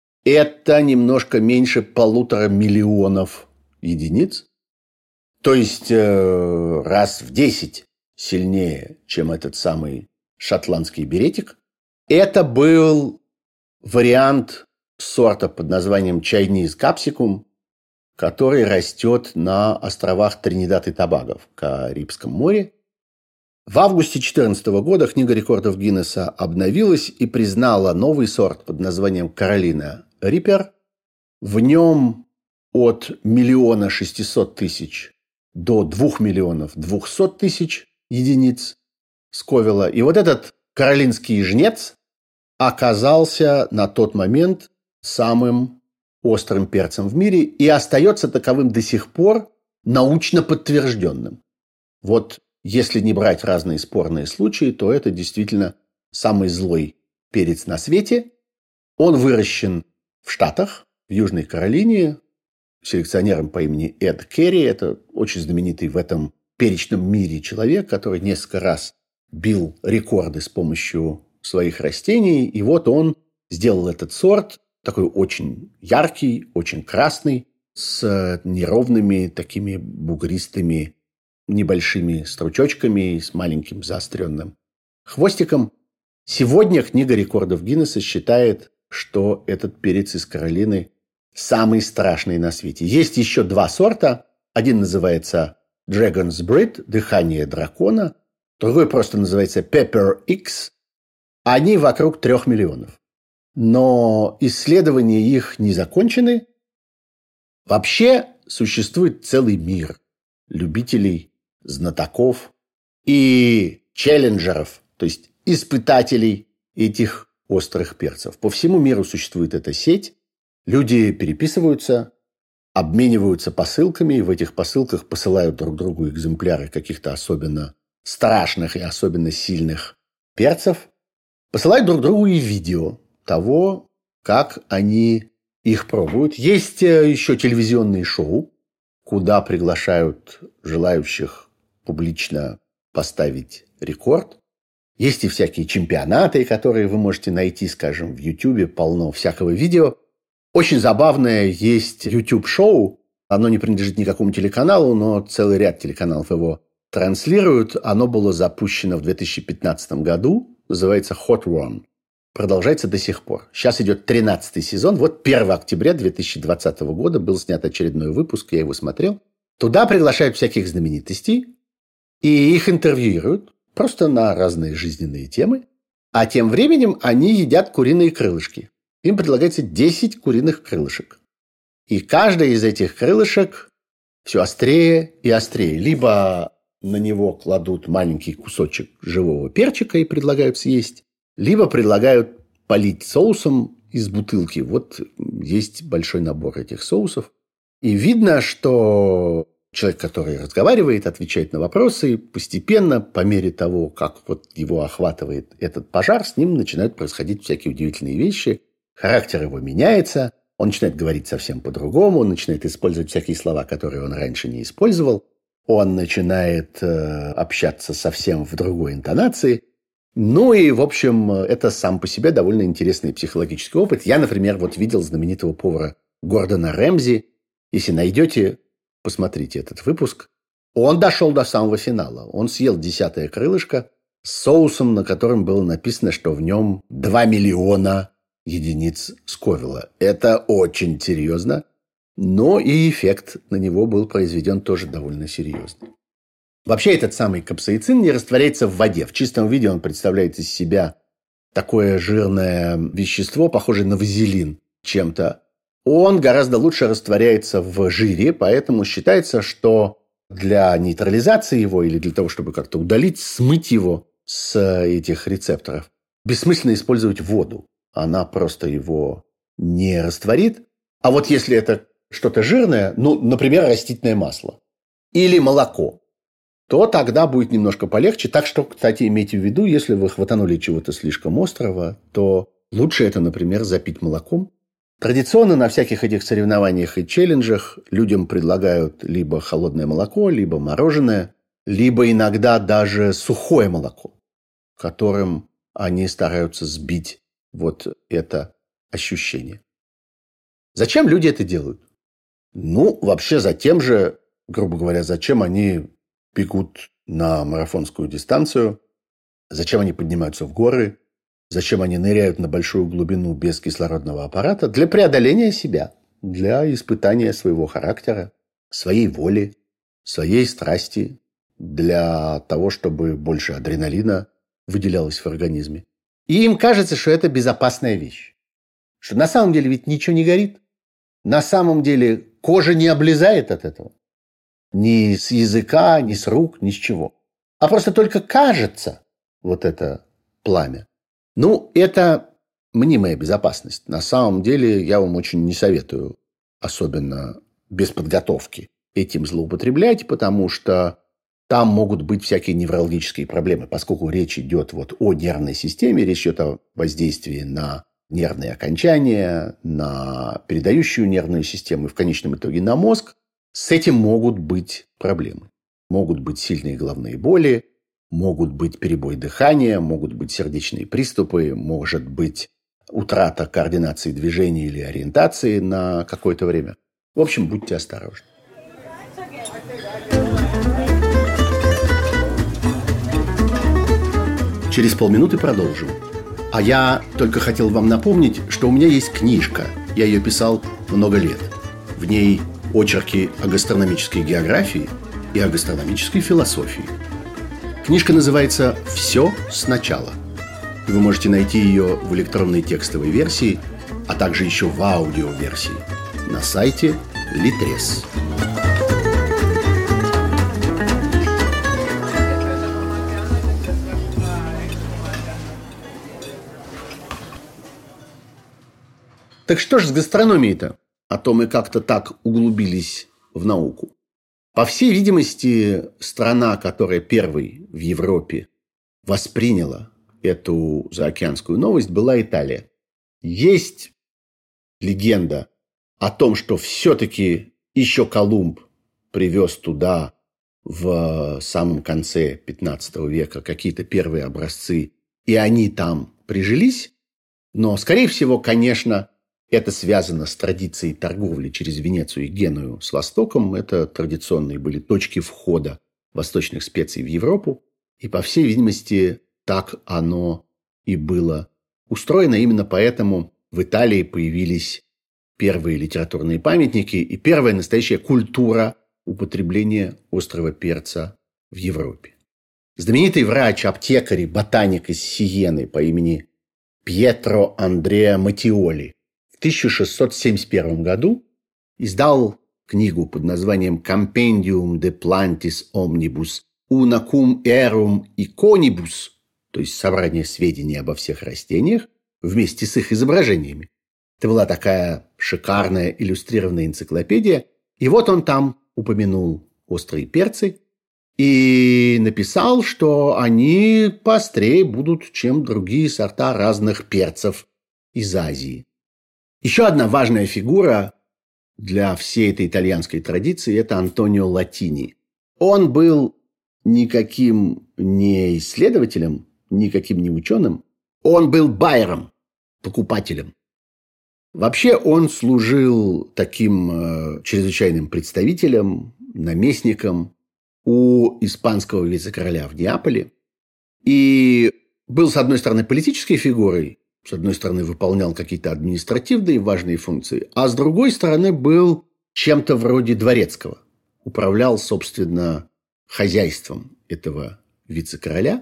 Это немножко меньше полутора миллионов единиц. То есть э, раз в десять сильнее, чем этот самый шотландский беретик. Это был вариант сорта под названием Chinese Capsicum, который растет на островах Тринидад и Тобаго в Карибском море. В августе две тысячи четырнадцатого года книга рекордов Гиннесса обновилась и признала новый сорт под названием Каролина Риппер. В нем от миллиона шестисот тысяч до двух миллионов двухсот тысяч единиц Сковилла. И вот этот каролинский жнец оказался на тот момент самым острым перцем в мире и остается таковым до сих пор, научно подтвержденным. Вот если не брать разные спорные случаи, то это действительно самый злой перец на свете. Он выращен в Штатах, в Южной Каролине, селекционером по имени Эд Керри. Это очень знаменитый в этом перечном мире человек, который несколько раз бил рекорды с помощью своих растений. И вот он сделал этот сорт, такой очень яркий, очень красный, с неровными такими бугристыми небольшими стручочками и с маленьким заостренным хвостиком. Сегодня книга рекордов Гиннесса считает, что этот перец из Каролины самый страшный на свете. Есть еще два сорта. Один называется Dragon's Breath, дыхание дракона. Другой просто называется Pepper X. Они вокруг трех миллионов. Но исследования их не закончены. Вообще существует целый мир любителей, знатоков и челленджеров, то есть испытателей этих острых перцев. По всему миру существует эта сеть. Люди переписываются, обмениваются посылками, и в этих посылках посылают друг другу экземпляры каких-то особенно страшных и особенно сильных перцев. Посылают друг другу и видео того, как они их пробуют. Есть еще телевизионные шоу, куда приглашают желающих публично поставить рекорд. Есть и всякие чемпионаты, которые вы можете найти, скажем, в Ютубе, полно всякого видео. Очень забавное есть YouTube-шоу. Оно не принадлежит никакому телеканалу, но целый ряд телеканалов его транслируют. Оно было запущено в две тысячи пятнадцатом году. Называется Hot One. Продолжается до сих пор. Сейчас идет тринадцатый сезон. Вот первого октября две тысячи двадцатого года был снят очередной выпуск. Я его смотрел. Туда приглашают всяких знаменитостей. И их интервьюируют. Просто на разные жизненные темы. А тем временем они едят куриные крылышки. Им предлагается десять куриных крылышек. И каждое из этих крылышек все острее и острее. Либо на него кладут маленький кусочек живого перчика и предлагают съесть, либо предлагают полить соусом из бутылки. Вот есть большой набор этих соусов. И видно, что человек, который разговаривает, отвечает на вопросы, постепенно, по мере того, как вот его охватывает этот пожар, с ним начинают происходить всякие удивительные вещи. Характер его меняется, он начинает говорить совсем по-другому, он начинает использовать всякие слова, которые он раньше не использовал, он начинает э, общаться совсем в другой интонации. Ну и, в общем, это сам по себе довольно интересный психологический опыт. Я, например, вот видел знаменитого повара Гордона Рэмзи. Если найдете, посмотрите этот выпуск. Он дошел до самого финала. Он съел десятое крылышко с соусом, на котором было написано, что в нем два миллиона единиц Сковилла. Это очень серьезно. Но и эффект на него был произведен тоже довольно серьезный. Вообще этот самый капсаицин не растворяется в воде. В чистом виде он представляет из себя такое жирное вещество, похожее на вазелин чем-то. Он гораздо лучше растворяется в жире, поэтому считается, что для нейтрализации его или для того, чтобы как-то удалить, смыть его с этих рецепторов, бессмысленно использовать воду. Она просто его не растворит. А вот если это что-то жирное, ну, например, растительное масло или молоко, то тогда будет немножко полегче. Так что, кстати, имейте в виду, если вы хватанули чего-то слишком острого, то лучше это, например, запить молоком. Традиционно на всяких этих соревнованиях и челленджах людям предлагают либо холодное молоко, либо мороженое, либо иногда даже сухое молоко, которым они стараются сбить вот это ощущение. Зачем люди это делают? Ну, вообще за тем же, грубо говоря, зачем они бегут на марафонскую дистанцию, зачем они поднимаются в горы, зачем они ныряют на большую глубину без кислородного аппарата? Для преодоления себя, для испытания своего характера, своей воли, своей страсти, для того, чтобы больше адреналина выделялось в организме. И им кажется, что это безопасная вещь. Что на самом деле ведь ничего не горит. На самом деле кожа не облезает от этого. Ни с языка, ни с рук, ни с чего. А просто только кажется вот это пламя. Ну, это мнимая безопасность. На самом деле, я вам очень не советую, особенно без подготовки, этим злоупотреблять, потому что там могут быть всякие неврологические проблемы. Поскольку речь идет вот о нервной системе, речь идет о воздействии на нервные окончания, на передающую нервную систему и в конечном итоге на мозг, с этим могут быть проблемы. Могут быть сильные головные боли, могут быть перебой дыхания, могут быть сердечные приступы, может быть утрата координации движения или ориентации на какое-то время. В общем, будьте осторожны. Через полминуты продолжим. А я только хотел вам напомнить, что у меня есть книжка. Я ее писал много лет. В ней очерки о гастрономической географии и о гастрономической философии. Книжка называется «Все сначала». И вы можете найти ее в электронной текстовой версии, а также еще в аудиоверсии на сайте Литрес. Так что ж с гастрономией-то? А то мы как-то так углубились в науку. По всей видимости, страна, которая первой в Европе восприняла эту заокеанскую новость, была Италия. Есть легенда о том, что все-таки еще Колумб привез туда в самом конце пятнадцатого века какие-то первые образцы, и они там прижились. Но, скорее всего, конечно, это связано с традицией торговли через Венецию и Геную с Востоком. Это традиционные были точки входа восточных специй в Европу. И, по всей видимости, так оно и было устроено. Именно поэтому в Италии появились первые литературные памятники и первая настоящая культура употребления острого перца в Европе. Знаменитый врач, аптекарь, ботаник из Сиены по имени Пьетро Андреа Матиоли в тысяча шестьсот семьдесят первом году издал книгу под названием «Compendium de plantis omnibus unacum erum iconibus», то есть собрание сведений обо всех растениях вместе с их изображениями. Это была такая шикарная иллюстрированная энциклопедия. И вот он там упомянул острые перцы и написал, что они поострее будут, чем другие сорта разных перцев из Азии. Еще одна важная фигура для всей этой итальянской традиции – это Антонио Латини. Он был никаким не исследователем, никаким не ученым. Он был байером, покупателем. Вообще он служил таким э, чрезвычайным представителем, наместником у испанского вице-короля в Неаполе. И был, с одной стороны, политической фигурой, с одной стороны, выполнял какие-то административные важные функции, а с другой стороны, был чем-то вроде дворецкого. Управлял, собственно, хозяйством этого вице-короля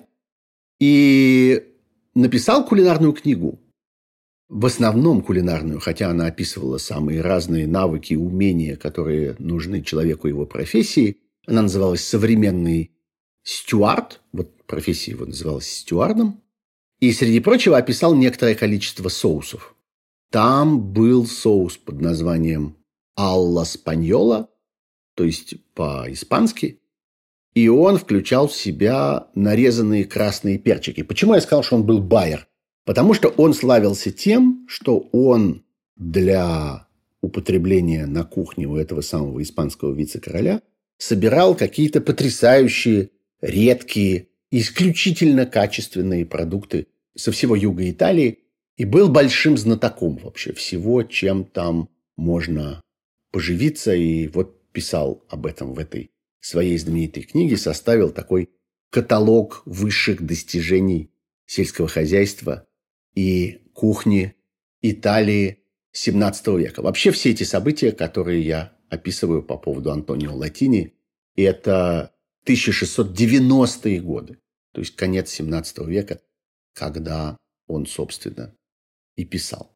и написал кулинарную книгу. В основном кулинарную, хотя она описывала самые разные навыки и умения, которые нужны человеку его профессии. Она называлась «Современный стюард». Вот профессия его называлась стюардом. И, среди прочего, описал некоторое количество соусов. Там был соус под названием «Алла Спаньола», то есть по-испански. И он включал в себя нарезанные красные перчики. Почему я сказал, что он был байер? Потому что он славился тем, что он для употребления на кухне у этого самого испанского вице-короля собирал какие-то потрясающие, редкие, исключительно качественные продукты со всего юга Италии и был большим знатоком вообще всего, чем там можно поживиться. И вот писал об этом в этой своей знаменитой книге, составил такой каталог высших достижений сельского хозяйства и кухни Италии семнадцатого века. Вообще все эти события, которые я описываю по поводу Антонио Латини, это тысяча шестьсот девяностые годы, то есть конец семнадцатого века, когда он, собственно, и писал.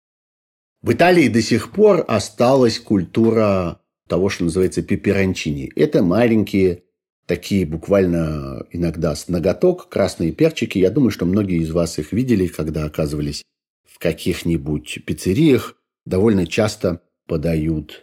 В Италии до сих пор осталась культура того, что называется пеперончини. Это маленькие, такие буквально иногда с ноготок, красные перчики. Я думаю, что многие из вас их видели, когда оказывались в каких-нибудь пиццериях. Довольно часто подают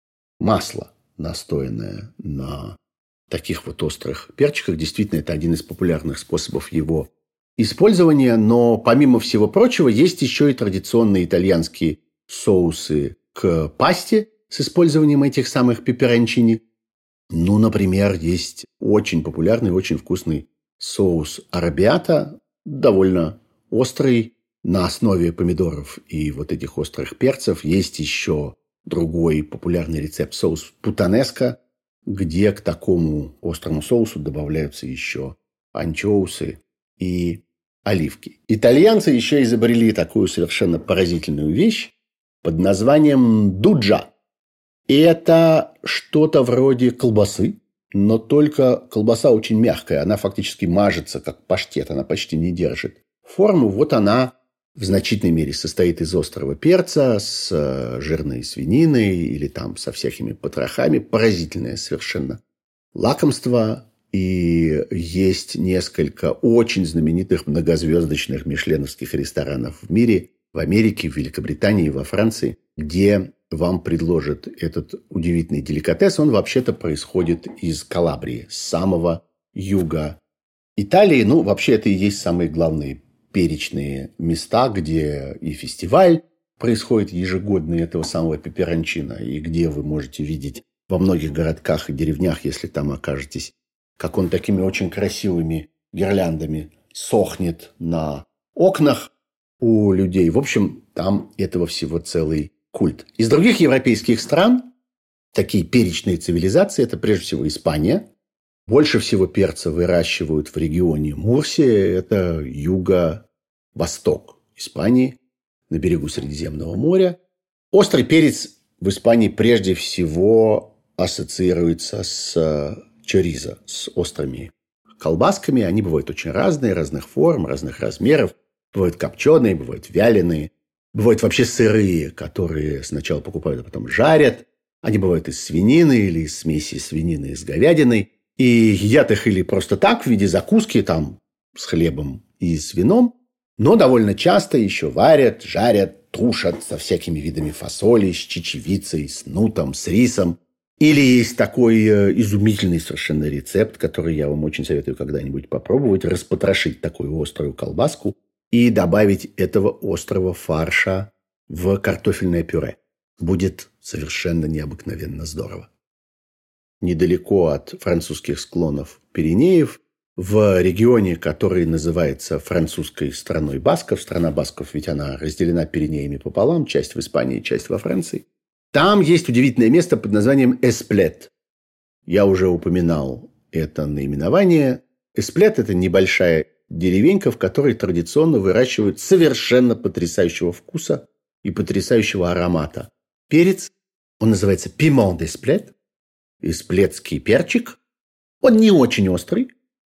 масло, настоянное на таких вот острых перчиках. Действительно, это один из популярных способов его использования. Но, помимо всего прочего, есть еще и традиционные итальянские соусы к пасте с использованием этих самых пеперончини. Ну, например, есть очень популярный, очень вкусный соус аррабиата, довольно острый, на основе помидоров и вот этих острых перцев. Есть еще другой популярный рецепт, соус путанеско, где к такому острому соусу добавляются еще анчоусы и оливки. Итальянцы еще изобрели такую совершенно поразительную вещь под названием дуджа. И это что-то вроде колбасы, но только колбаса очень мягкая. Она фактически мажется, как паштет. Она почти не держит форму. Вот она в значительной мере состоит из острого перца с жирной свининой или там со всякими потрохами. Поразительное совершенно лакомство. И есть несколько очень знаменитых многозвездочных мишленовских ресторанов в мире, в Америке, в Великобритании, во Франции, где вам предложат этот удивительный деликатес. Он вообще-то происходит из Калабрии, с самого юга Италии. Ну, вообще, это и есть самые главные перечные места, где и фестиваль происходит ежегодно этого самого пеперончино, и где вы можете видеть во многих городках и деревнях, если там окажетесь, как он такими очень красивыми гирляндами сохнет на окнах у людей. В общем, там этого всего целый культ. Из других европейских стран такие перечные цивилизации – это прежде всего Испания. Больше всего перца выращивают в регионе Мурсия. Это юго-восток Испании, на берегу Средиземного моря. Острый перец в Испании прежде всего ассоциируется с чоризо, с острыми колбасками. Они бывают очень разные, разных форм, разных размеров. Бывают копченые, бывают вяленые. Бывают вообще сырые, которые сначала покупают, а потом жарят. Они бывают из свинины или из смеси свинины с говядиной. И едят их или просто так, в виде закуски, там, с хлебом и с вином. Но довольно часто еще варят, жарят, тушат со всякими видами фасоли, с чечевицей, с нутом, с рисом. Или есть такой изумительный совершенно рецепт, который я вам очень советую когда-нибудь попробовать. Распотрошить такую острую колбаску и добавить этого острого фарша в картофельное пюре. Будет совершенно необыкновенно здорово. Недалеко от французских склонов Пиренеев, в регионе, который называется французской страной басков, страна басков, ведь она разделена Пиренеями пополам, часть в Испании, часть во Франции, там есть удивительное место под названием Эсплет. Я уже упоминал это наименование. Эсплет – это небольшая деревенька, в которой традиционно выращивают совершенно потрясающего вкуса и потрясающего аромата перец. Он называется пимон d'Esplette. Эсплетский перчик. Он не очень острый,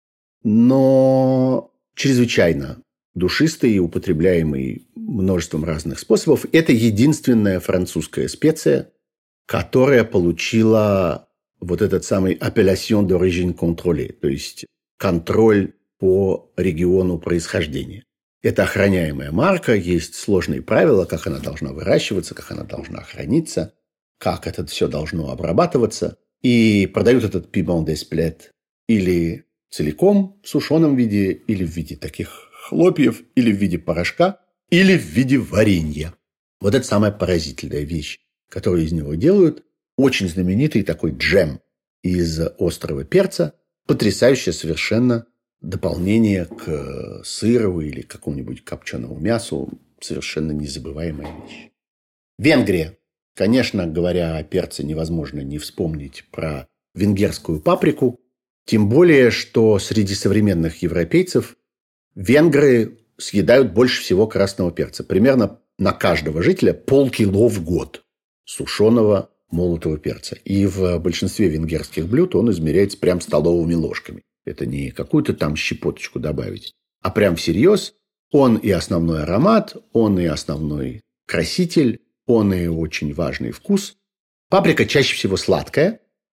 но чрезвычайно душистый и употребляемый множеством разных способов. Это единственная французская специя, которая получила вот этот самый appellation d'origine contrôlée, то есть контроль по региону происхождения. Это охраняемая марка, есть сложные правила, как она должна выращиваться, как она должна храниться, как это все должно обрабатываться. И продают этот пимон d'Esplette или целиком в сушеном виде, или в виде таких хлопьев, или в виде порошка, или в виде варенья. Вот это самая поразительная вещь, которую из него делают. Очень знаменитый такой джем из острого перца. Потрясающее совершенно дополнение к сыру или какому-нибудь копченому мясу. Совершенно незабываемая вещь. Венгрия. Конечно, говоря о перце, невозможно не вспомнить про венгерскую паприку. Тем более, что среди современных европейцев венгры съедают больше всего красного перца. Примерно на каждого жителя полкило в год сушеного молотого перца. И в большинстве венгерских блюд он измеряется прям столовыми ложками. Это не какую-то там щепоточку добавить, а прям всерьез. Он и основной аромат, он и основной краситель, он и очень важный вкус. Паприка чаще всего сладкая,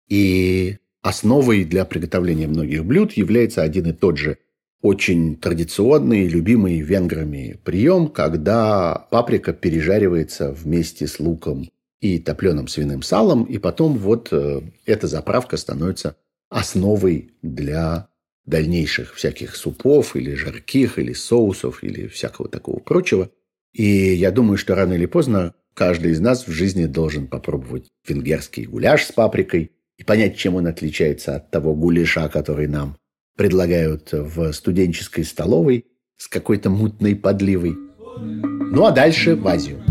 и основой для приготовления многих блюд является один и тот же очень традиционный, любимый венграми прием, когда паприка пережаривается вместе с луком и топленым свиным салом, и потом вот э, эта заправка становится основой для дальнейших всяких супов или жарких, или соусов, или всякого такого прочего. И я думаю, что рано или поздно каждый из нас в жизни должен попробовать венгерский гуляш с паприкой и понять, чем он отличается от того гуляша, который нам предлагают в студенческой столовой с какой-то мутной подливой. Ну, а дальше в Азию.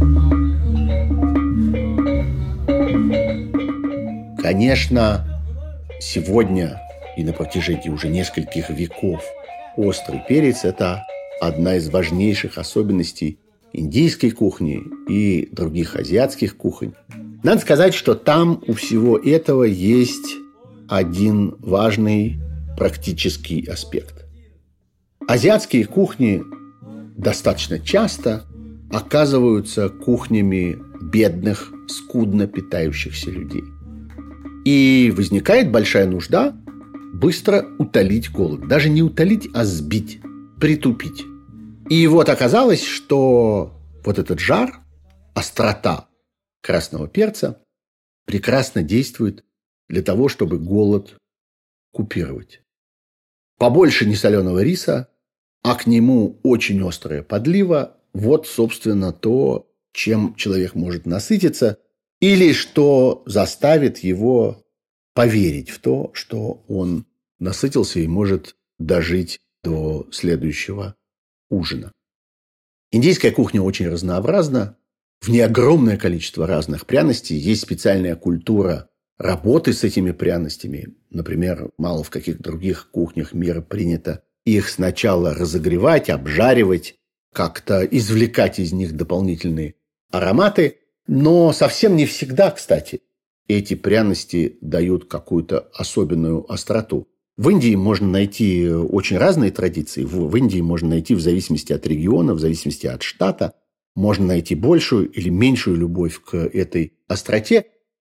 Конечно, сегодня и на протяжении уже нескольких веков острый перец – это одна из важнейших особенностей индийской кухни и других азиатских кухонь. Надо сказать, что там у всего этого есть один важный практический аспект. Азиатские кухни достаточно часто оказываются кухнями бедных, скудно питающихся людей. И возникает большая нужда быстро утолить голод. Даже не утолить, а сбить, притупить. И вот оказалось, что вот этот жар, острота красного перца прекрасно действует для того, чтобы голод купировать. Побольше несоленого риса, а к нему очень острая подлива. Вот, собственно, то, чем человек может насытиться, или что заставит его поверить в то, что он насытился и может дожить до следующего ужина. Индийская кухня очень разнообразна. В ней огромное количество разных пряностей. Есть специальная культура работы с этими пряностями. Например, мало в каких других кухнях мира принято их сначала разогревать, обжаривать, как-то извлекать из них дополнительные ароматы. Но совсем не всегда, кстати, эти пряности дают какую-то особенную остроту. В Индии можно найти очень разные традиции. В Индии можно найти в зависимости от региона, в зависимости от штата, можно найти большую или меньшую любовь к этой остроте.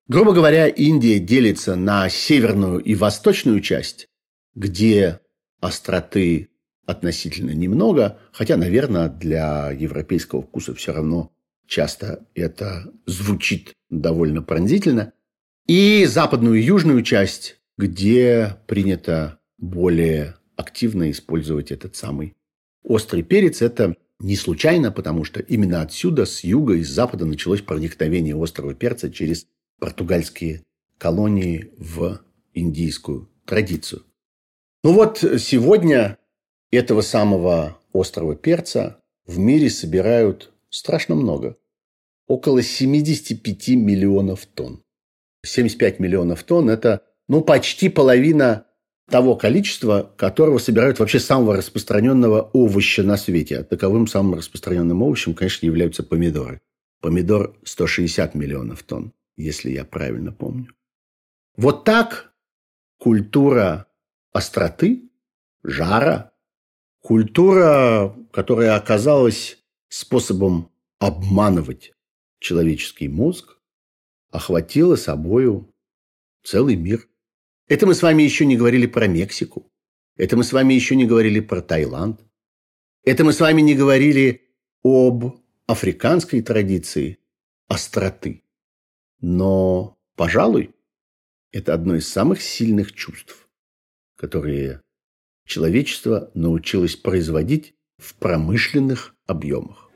Грубо говоря, Индия делится на северную и восточную часть, где остроты относительно немного, хотя, наверное, для европейского вкуса все равно часто это звучит довольно пронзительно, и западную и южную часть, где принято более активно использовать этот самый острый перец. Это не случайно, потому что именно отсюда, с юга и с запада, началось проникновение острого перца через португальские колонии в индийскую традицию. Ну вот сегодня этого самого острого перца в мире собирают страшно много. Около семьдесят пять миллионов тонн. семьдесят пять миллионов тонн – это ну, почти половина того количества, которого собирают вообще самого распространенного овоща на свете. А таковым самым распространенным овощем, конечно, являются помидоры. Помидор сто шестьдесят миллионов тонн, если я правильно помню. Вот так культура остроты, жара, культура, которая оказалась способом обманывать человеческий мозг, охватила собою целый мир. Это мы с вами еще не говорили про Мексику. Это мы с вами еще не говорили про Таиланд. Это мы с вами не говорили об африканской традиции остроты. Но, пожалуй, это одно из самых сильных чувств, которые человечество научилось производить в промышленных объемах.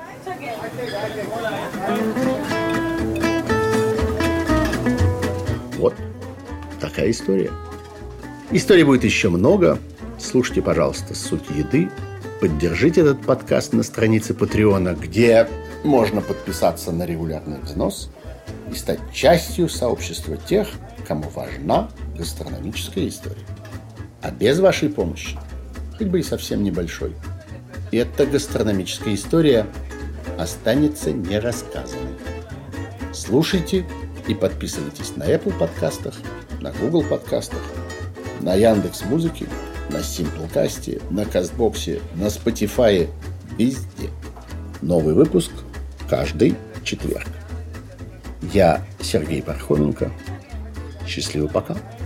Вот такая история. Историй будет еще много. Слушайте, пожалуйста, «Суть еды». Поддержите этот подкаст на странице Патреона, где можно подписаться на регулярный взнос и стать частью сообщества тех, кому важна гастрономическая история. А без вашей помощи, хоть бы и совсем небольшой, эта гастрономическая история останется нерассказанной. Слушайте и подписывайтесь на Apple подкастах, на Google подкастах, на Яндекс.Музыке, на Simplecast, на Кастбоксе, на Spotify, везде. Новый выпуск каждый четверг. Я Сергей Пархоменко. Счастливо, пока.